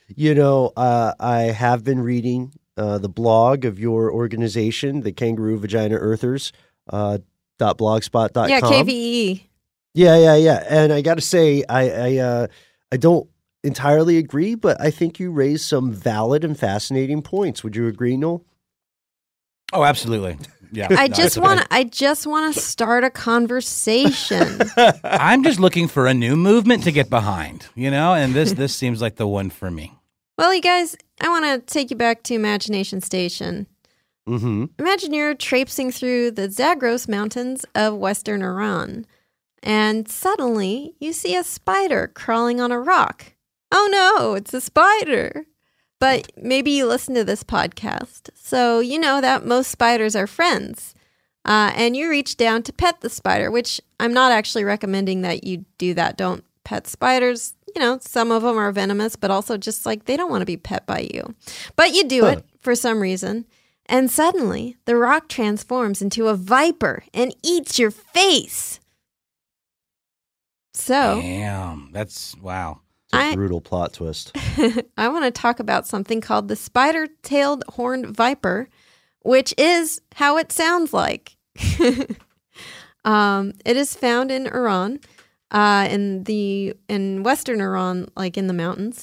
I have been reading the blog of your organization, the Kangaroo Vagina Earthers, .blogspot.com. Yeah, KVE. Yeah. And I got to say, I don't entirely agree, but I think you raised some valid and fascinating points. Would you agree, Noel? Oh, absolutely. Yeah. I just want to start a conversation. I'm just looking for a new movement to get behind, and this seems like the one for me. Well, you guys, I want to take you back to Imagination Station. Mm-hmm. Imagine you're traipsing through the Zagros Mountains of Western Iran, and suddenly you see a spider crawling on a rock. Oh no, it's a spider. But maybe you listen to this podcast, so you know that most spiders are friends. And you reach down to pet the spider, which I'm not actually recommending that you do that. Don't pet spiders. Some of them are venomous, but also just they don't want to be pet by you. But you do it for some reason. And suddenly the rock transforms into a viper and eats your face. So. Damn, that's wow. It's a brutal plot twist. I want to talk about something called the spider-tailed horned viper, which is how it sounds like. It is found in Iran. in western Iran, like in the mountains.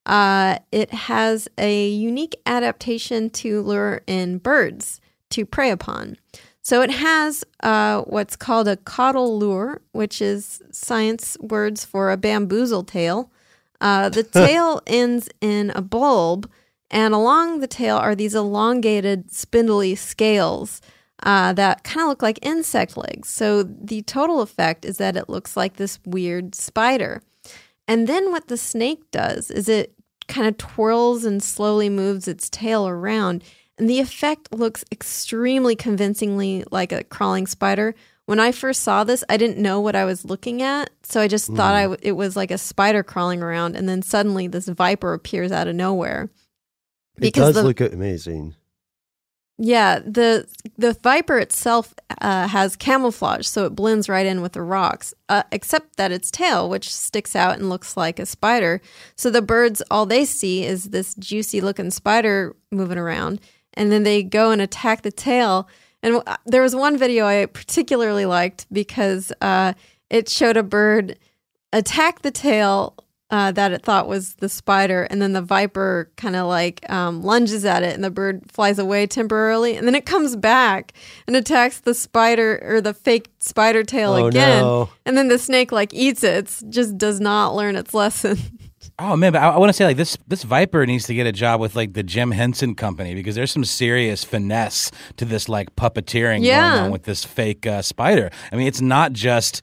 It has a unique adaptation to lure in birds to prey upon. So it has what's called a caudal lure, which is science words for a bamboozle tail. The tail ends in a bulb, and along the tail are these elongated, spindly scales that kind of look like insect legs. So the total effect is that it looks like this weird spider. And then what the snake does is it kind of twirls and slowly moves its tail around. And the effect looks extremely convincingly like a crawling spider. When I first saw this, I didn't know what I was looking at. So I just thought it was like a spider crawling around. And then suddenly this viper appears out of nowhere. It does look amazing. Yeah, the viper itself has camouflage, so it blends right in with the rocks, except that its tail, which sticks out and looks like a spider. So the birds, all they see is this juicy-looking spider moving around, and then they go and attack the tail. And there was one video I particularly liked because it showed a bird attack the tail that it thought was the spider, and then the viper kind of like lunges at it, and the bird flies away temporarily, and then it comes back and attacks the spider or the fake spider tail again. No. And then the snake like eats it. It just does not learn its lesson. Oh man, but I want to say like this viper needs to get a job with like the Jim Henson Company, because there's some serious finesse to this like puppeteering going on with this fake spider. I mean, it's not just.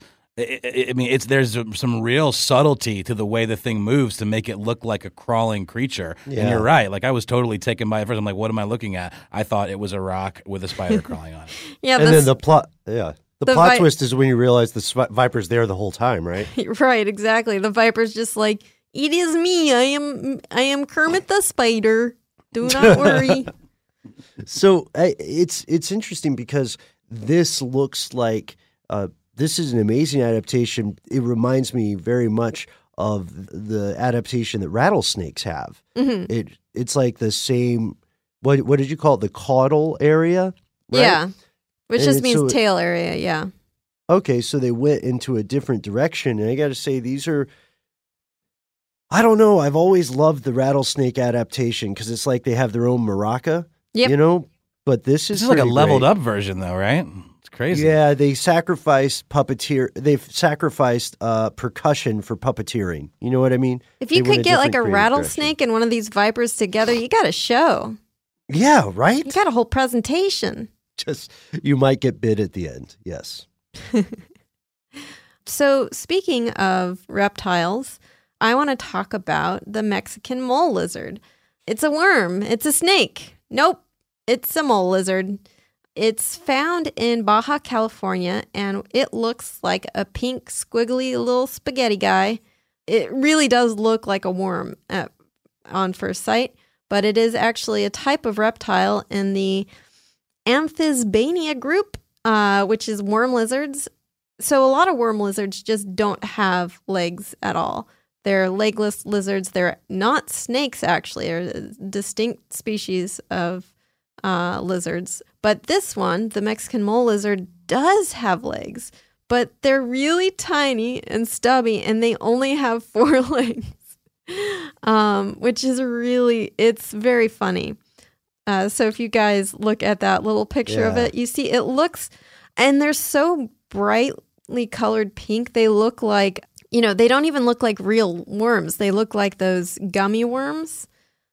There's some real subtlety to the way the thing moves to make it look like a crawling creature. Yeah. And you're right. Like I was totally taken by it first. I'm like, what am I looking at? I thought it was a rock with a spider crawling on it. Yeah, and then the plot. Yeah, the plot twist is when you realize the viper's there the whole time, right? Right, exactly. The viper's just like, it is me. I am Kermit the Spider. Do not worry. So it's interesting because this looks like. This is an amazing adaptation. It reminds me very much of the adaptation that rattlesnakes have. Mm-hmm. It's like the same. What did you call it? The caudal area, right? Yeah, which just means tail area. Yeah. Okay, so they went into a different direction, and I got to say these are. I don't know. I've always loved the rattlesnake adaptation because it's like they have their own maraca. Yep. You know, but this is like a leveled up version, though, right? Crazy. Yeah, they sacrificed They've sacrificed percussion for puppeteering. You know what I mean? If you could get like a rattlesnake and one of these vipers together, you got a show. Yeah, right? You got a whole presentation. Just, you might get bit at the end. Yes. So speaking of reptiles, I want to talk about the Mexican mole lizard. It's a worm. It's a snake. Nope. It's a mole lizard. It's found in Baja California, and it looks like a pink, squiggly little spaghetti guy. It really does look like a worm on first sight, but it is actually a type of reptile in the Amphisbaenia group, which is worm lizards. So a lot of worm lizards just don't have legs at all. They're legless lizards. They're not snakes, actually. They're a distinct species of lizards. But this one, the Mexican mole lizard, does have legs, but they're really tiny and stubby, and they only have 4 legs, which is it's very funny. So if you guys look at that little picture of it, you see it looks, and they're so brightly colored pink, they look like, they don't even look like real worms. They look like those gummy worms.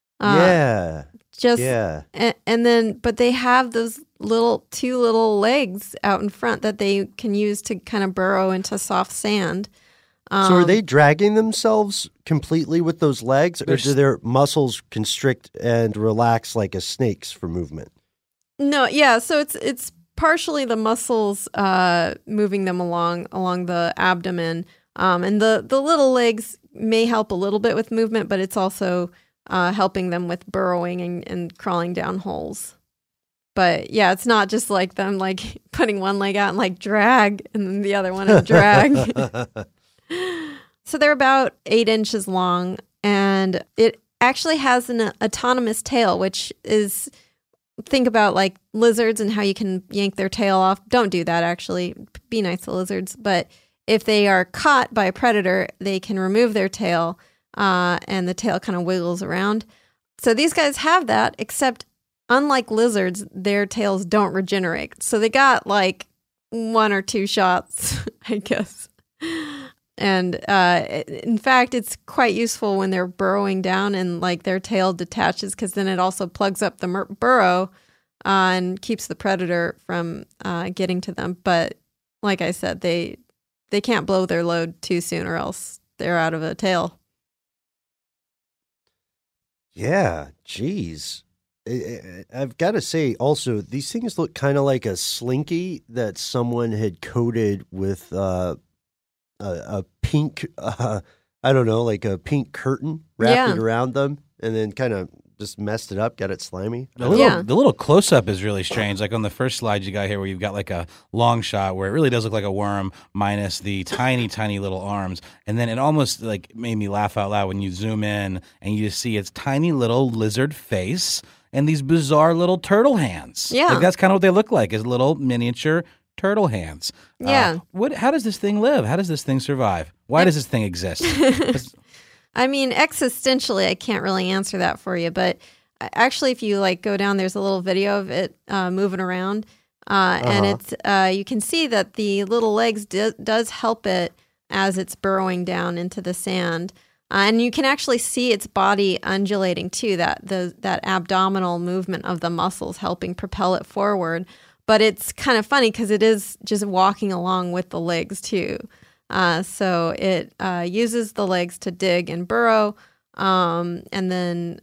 And then, but they have those two little legs out in front that they can use to kind of burrow into soft sand. So are they dragging themselves completely with those legs, or do their muscles constrict and relax like a snake's for movement? No, yeah. So it's partially the muscles moving them along the abdomen, and the little legs may help a little bit with movement, but it's also helping them with burrowing and crawling down holes. But yeah, it's not just like them like putting one leg out and like drag and then the other one and drag. So they're about 8 inches long, and it actually has an autonomous tail, which is, think about like lizards and how you can yank their tail off. Don't do that, actually. Be nice to lizards. But if they are caught by a predator, they can remove their tail, and the tail kind of wiggles around. So these guys have that, except unlike lizards, their tails don't regenerate. So they got like 1 or 2 shots, I guess. And in fact, it's quite useful when they're burrowing down and like their tail detaches, because then it also plugs up the burrow and keeps the predator from getting to them. But like I said, they can't blow their load too soon, or else they're out of a tail. Yeah, geez. I've got to say, also, these things look kind of like a slinky that someone had coated with a pink, I don't know, like a pink curtain, wrapped it around them, and then kind of just messed it up, got it slimy. The little close-up is really strange. Like on the first slide you got here where you've got like a long shot where it really does look like a worm minus the tiny, tiny little arms. And then it almost like made me laugh out loud when you zoom in and you just see its tiny little lizard face and these bizarre little turtle hands. Yeah. Like that's kind of what they look like, is little miniature turtle hands. Yeah. How does this thing live? How does this thing survive? Why does this thing exist? I mean, existentially, I can't really answer that for you. But actually, if you like go down, there's a little video of it moving around, and it's you can see that the little legs does help it as it's burrowing down into the sand, and you can actually see its body undulating too. That abdominal movement of the muscles helping propel it forward. But it's kind of funny because it is just walking along with the legs too. So it uses the legs to dig and burrow, and then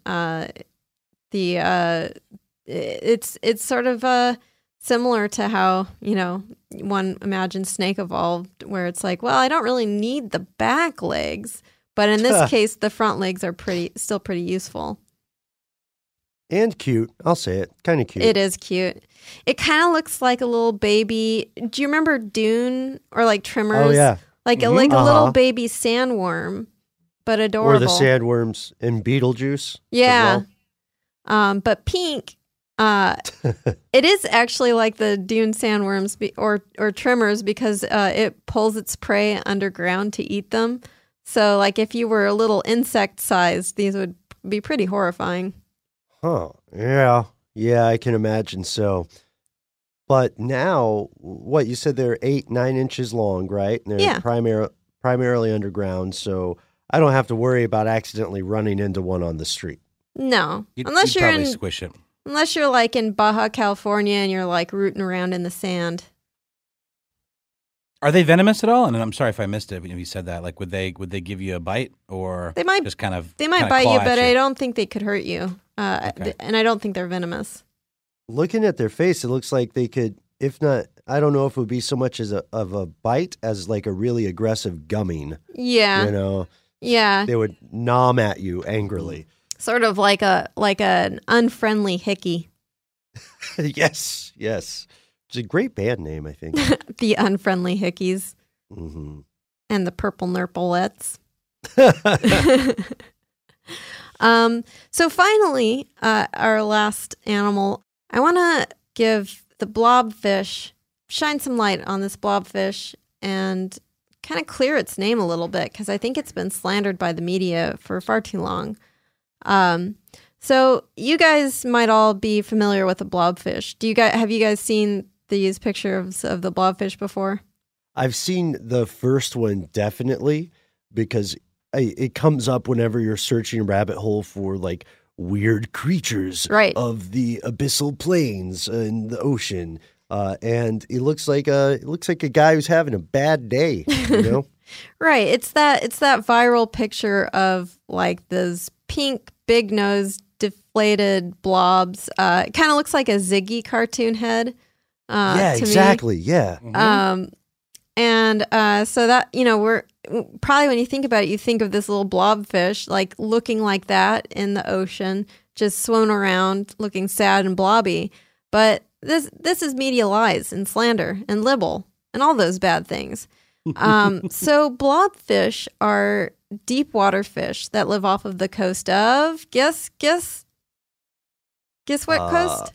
it's sort of similar to how, you know, one imagines snake evolved, where it's like, well, I don't really need the back legs, but in this case, the front legs are still pretty useful. And cute. I'll say it. Kind of cute. It is cute. It kind of looks like a little baby. Do you remember Dune or like Tremors? Oh, yeah. Like a little baby sandworm, but adorable. Or the sandworms in Beetlejuice. Yeah. Well. But pink, it is actually like the Dune sandworms or Tremors, because it pulls its prey underground to eat them. So like if you were a little insect sized, these would be pretty horrifying. Huh. Yeah. Yeah, I can imagine so. But now, what, you said they're 8-9 inches long, right? And they're primarily underground, so I don't have to worry about accidentally running into one on the street. No. Unless you're probably squish it. Unless you're like in Baja, California, and you're like rooting around in the sand. Are they venomous at all? And I'm sorry if I missed it. If you said that, like, would they give you a bite, or they might just kind of bite you, but I don't think they could hurt you. Okay. And I don't think they're venomous. Looking at their face, it looks like they could, if not, I don't know if it would be so much as of a bite as like a really aggressive gumming. Yeah. You know? Yeah. They would nom at you angrily. Sort of like an unfriendly hickey. Yes. It's a great band name, I think. The Unfriendly Hickeys. Mm-hmm. And the Purple Nurplettes. So finally, our last animal, I want to give the blobfish, shine some light on this blobfish and kind of clear its name a little bit, because I think it's been slandered by the media for far too long. So you guys might all be familiar with the blobfish. Have you guys seen these pictures of the blobfish before? I've seen the first one, definitely, because it comes up whenever you're searching a rabbit hole for like weird creatures of the abyssal plains and the ocean, and it looks like a guy who's having a bad day, you know. Right. It's that viral picture of like those pink, big nosed, deflated blobs. It kind of looks like a Ziggy cartoon head. Yeah, exactly. Me. Yeah. And so that, you know, we're probably, when you think about it, you think of this little blobfish like looking like that in the ocean, just swimming around looking sad and blobby. But this is media lies and slander and libel and all those bad things. So blobfish are deep water fish that live off of the coast of guess what coast?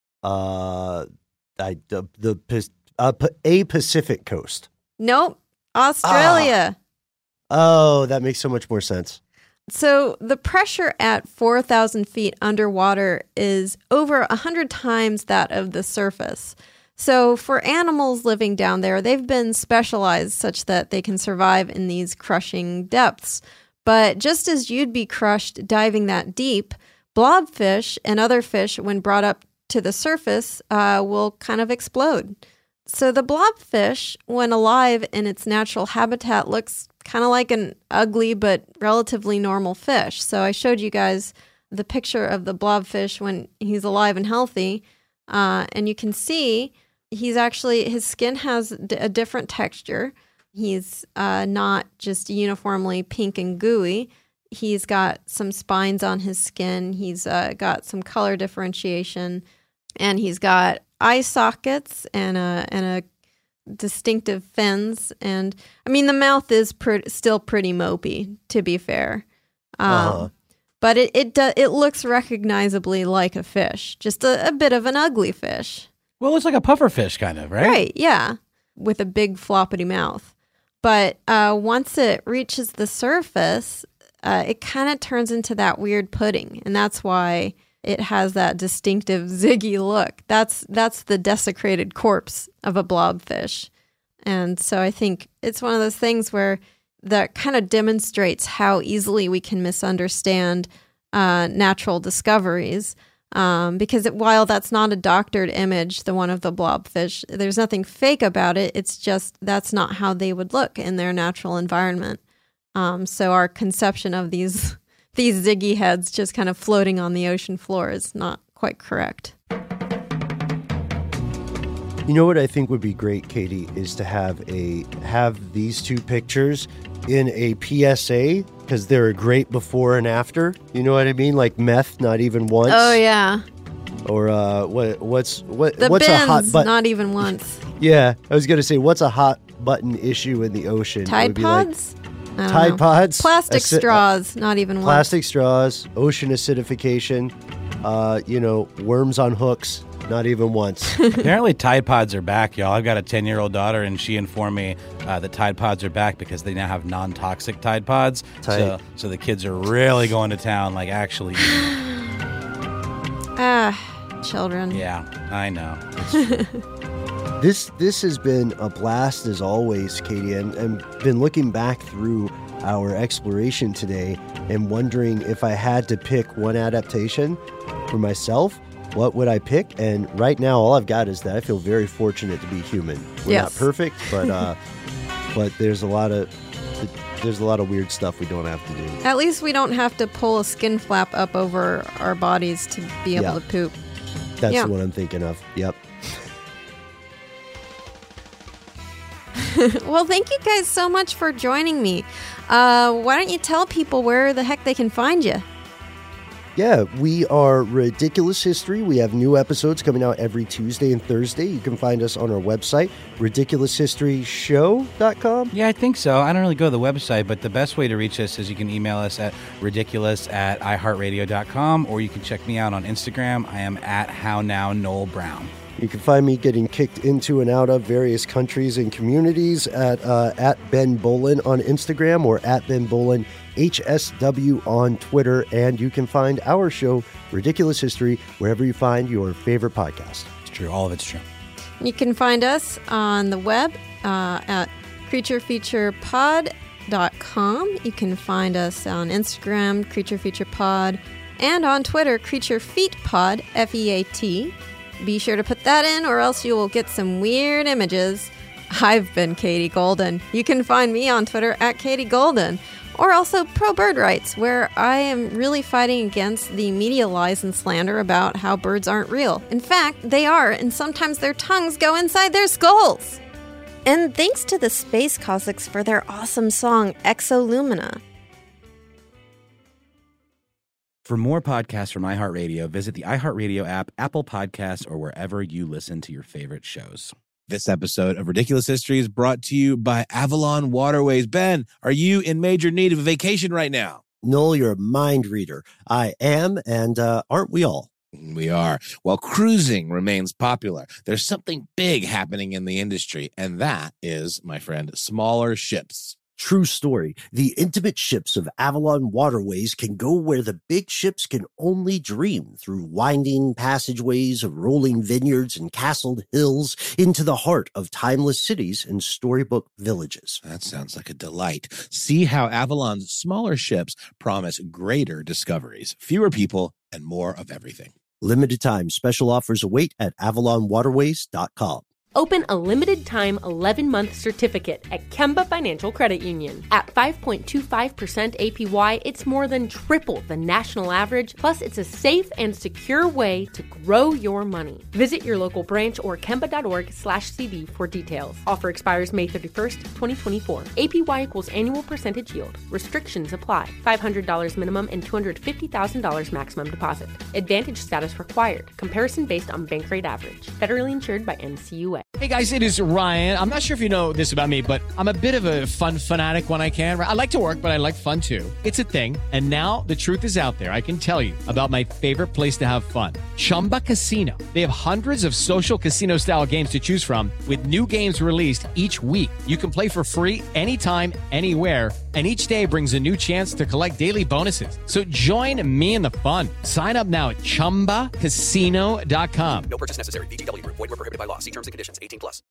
A Pacific coast. Nope. Australia. Oh, that makes so much more sense. So the pressure at 4,000 feet underwater is over 100 times that of the surface. So for animals living down there, they've been specialized such that they can survive in these crushing depths. But just as you'd be crushed diving that deep, blobfish and other fish, when brought up to the surface, will kind of explode. So the blobfish, when alive in its natural habitat, looks kind of like an ugly but relatively normal fish. So I showed you guys the picture of the blobfish when he's alive and healthy. And you can see his skin has a different texture. He's not just uniformly pink and gooey. He's got some spines on his skin. He's got some color differentiation. And he's got eye sockets and a distinctive fins. And I mean, the mouth is still pretty mopey, to be fair. But it looks recognizably like a fish, just a bit of an ugly fish. Well, it's like a puffer fish kind of, right? Right, yeah, with a big floppity mouth. But once it reaches the surface, it kind of turns into that weird pudding. And that's why it has that distinctive ziggy look. That's the desecrated corpse of a blobfish. And so I think it's one of those things where that kind of demonstrates how easily we can misunderstand natural discoveries. Because while that's not a doctored image, the one of the blobfish, there's nothing fake about it. It's just that's not how they would look in their natural environment. So our conception of these ziggy heads just kind of floating on the ocean floor is not quite correct. You know what I think would be great, Katie, is to have these two pictures in a PSA, because they're a great before and after. You know what I mean? Like meth, not even once. Oh yeah. Or what's the what's bins, a hot button? not even once. Yeah, I was gonna say, what's a hot button issue in the ocean? Tide Pods. I don't Tide know. Pods, Plastic straws, not even once. Plastic straws, ocean acidification, worms on hooks, not even once. Apparently Tide Pods are back, y'all. I've got a 10-year-old daughter, and she informed me that Tide Pods are back because they now have non-toxic Tide Pods. So the kids are really going to town, like actually. Children. Yeah, I know. It's true. This has been a blast as always, Katie, and been looking back through our exploration today and wondering if I had to pick one adaptation for myself, what would I pick? And right now, all I've got is that I feel very fortunate to be human. We're not perfect, but there's a lot of weird stuff we don't have to do. At least we don't have to pull a skin flap up over our bodies to be able to poop. That's the one I'm thinking of. Yep. Well, thank you guys so much for joining me. Why don't you tell people where the heck they can find you? Yeah, we are Ridiculous History. We have new episodes coming out every Tuesday and Thursday. You can find us on our website, ridiculoushistoryshow.com. Yeah, I think so. I don't really go to the website, but the best way to reach us is you can email us at ridiculous@iheartradio.com, or you can check me out on Instagram. I am at HowNowNoelBrown. You can find me getting kicked into and out of various countries and communities at Ben Bolin on Instagram or at Ben Bolin HSW on Twitter. And you can find our show, Ridiculous History, wherever you find your favorite podcast. It's true. All of it's true. You can find us on the web at creaturefeaturepod.com. You can find us on Instagram, creaturefeaturepod, and on Twitter, creaturefeetpod, FEAT. Be sure to put that in, or else you will get some weird images. I've been Katie Golden. You can find me on Twitter at Katie Golden, or also Pro Bird Rights, where I am really fighting against the media lies and slander about how birds aren't real. In fact, they are, and sometimes their tongues go inside their skulls. And thanks to the Space Cosmics for their awesome song, Exolumina. For more podcasts from iHeartRadio, visit the iHeartRadio app, Apple Podcasts, or wherever you listen to your favorite shows. This episode of Ridiculous History is brought to you by Avalon Waterways. Ben, are you in major need of a vacation right now? Noel, you're a mind reader. I am, and aren't we all? We are. While cruising remains popular, there's something big happening in the industry, and that is, my friend, smaller ships. True story. The intimate ships of Avalon Waterways can go where the big ships can only dream, through winding passageways of rolling vineyards and castled hills into the heart of timeless cities and storybook villages. That sounds like a delight. See how Avalon's smaller ships promise greater discoveries, fewer people, and more of everything. Limited time special offers await at avalonwaterways.com. Open a limited-time 11-month certificate at Kemba Financial Credit Union. At 5.25% APY, it's more than triple the national average, plus it's a safe and secure way to grow your money. Visit your local branch or kemba.org/cb for details. Offer expires May 31st, 2024. APY equals annual percentage yield. Restrictions apply. $500 minimum and $250,000 maximum deposit. Advantage status required. Comparison based on bank rate average. Federally insured by NCUA. Hey guys, it is Ryan. I'm not sure if you know this about me, but I'm a bit of a fun fanatic when I can. I like to work, but I like fun too. It's a thing. And now the truth is out there. I can tell you about my favorite place to have fun. Chumba Casino. They have hundreds of social casino style games to choose from with new games released each week. You can play for free anytime, anywhere. And each day brings a new chance to collect daily bonuses. So join me in the fun. Sign up now at ChumbaCasino.com. No purchase necessary. VGW Group. Void where prohibited by law. See terms and conditions. 18+.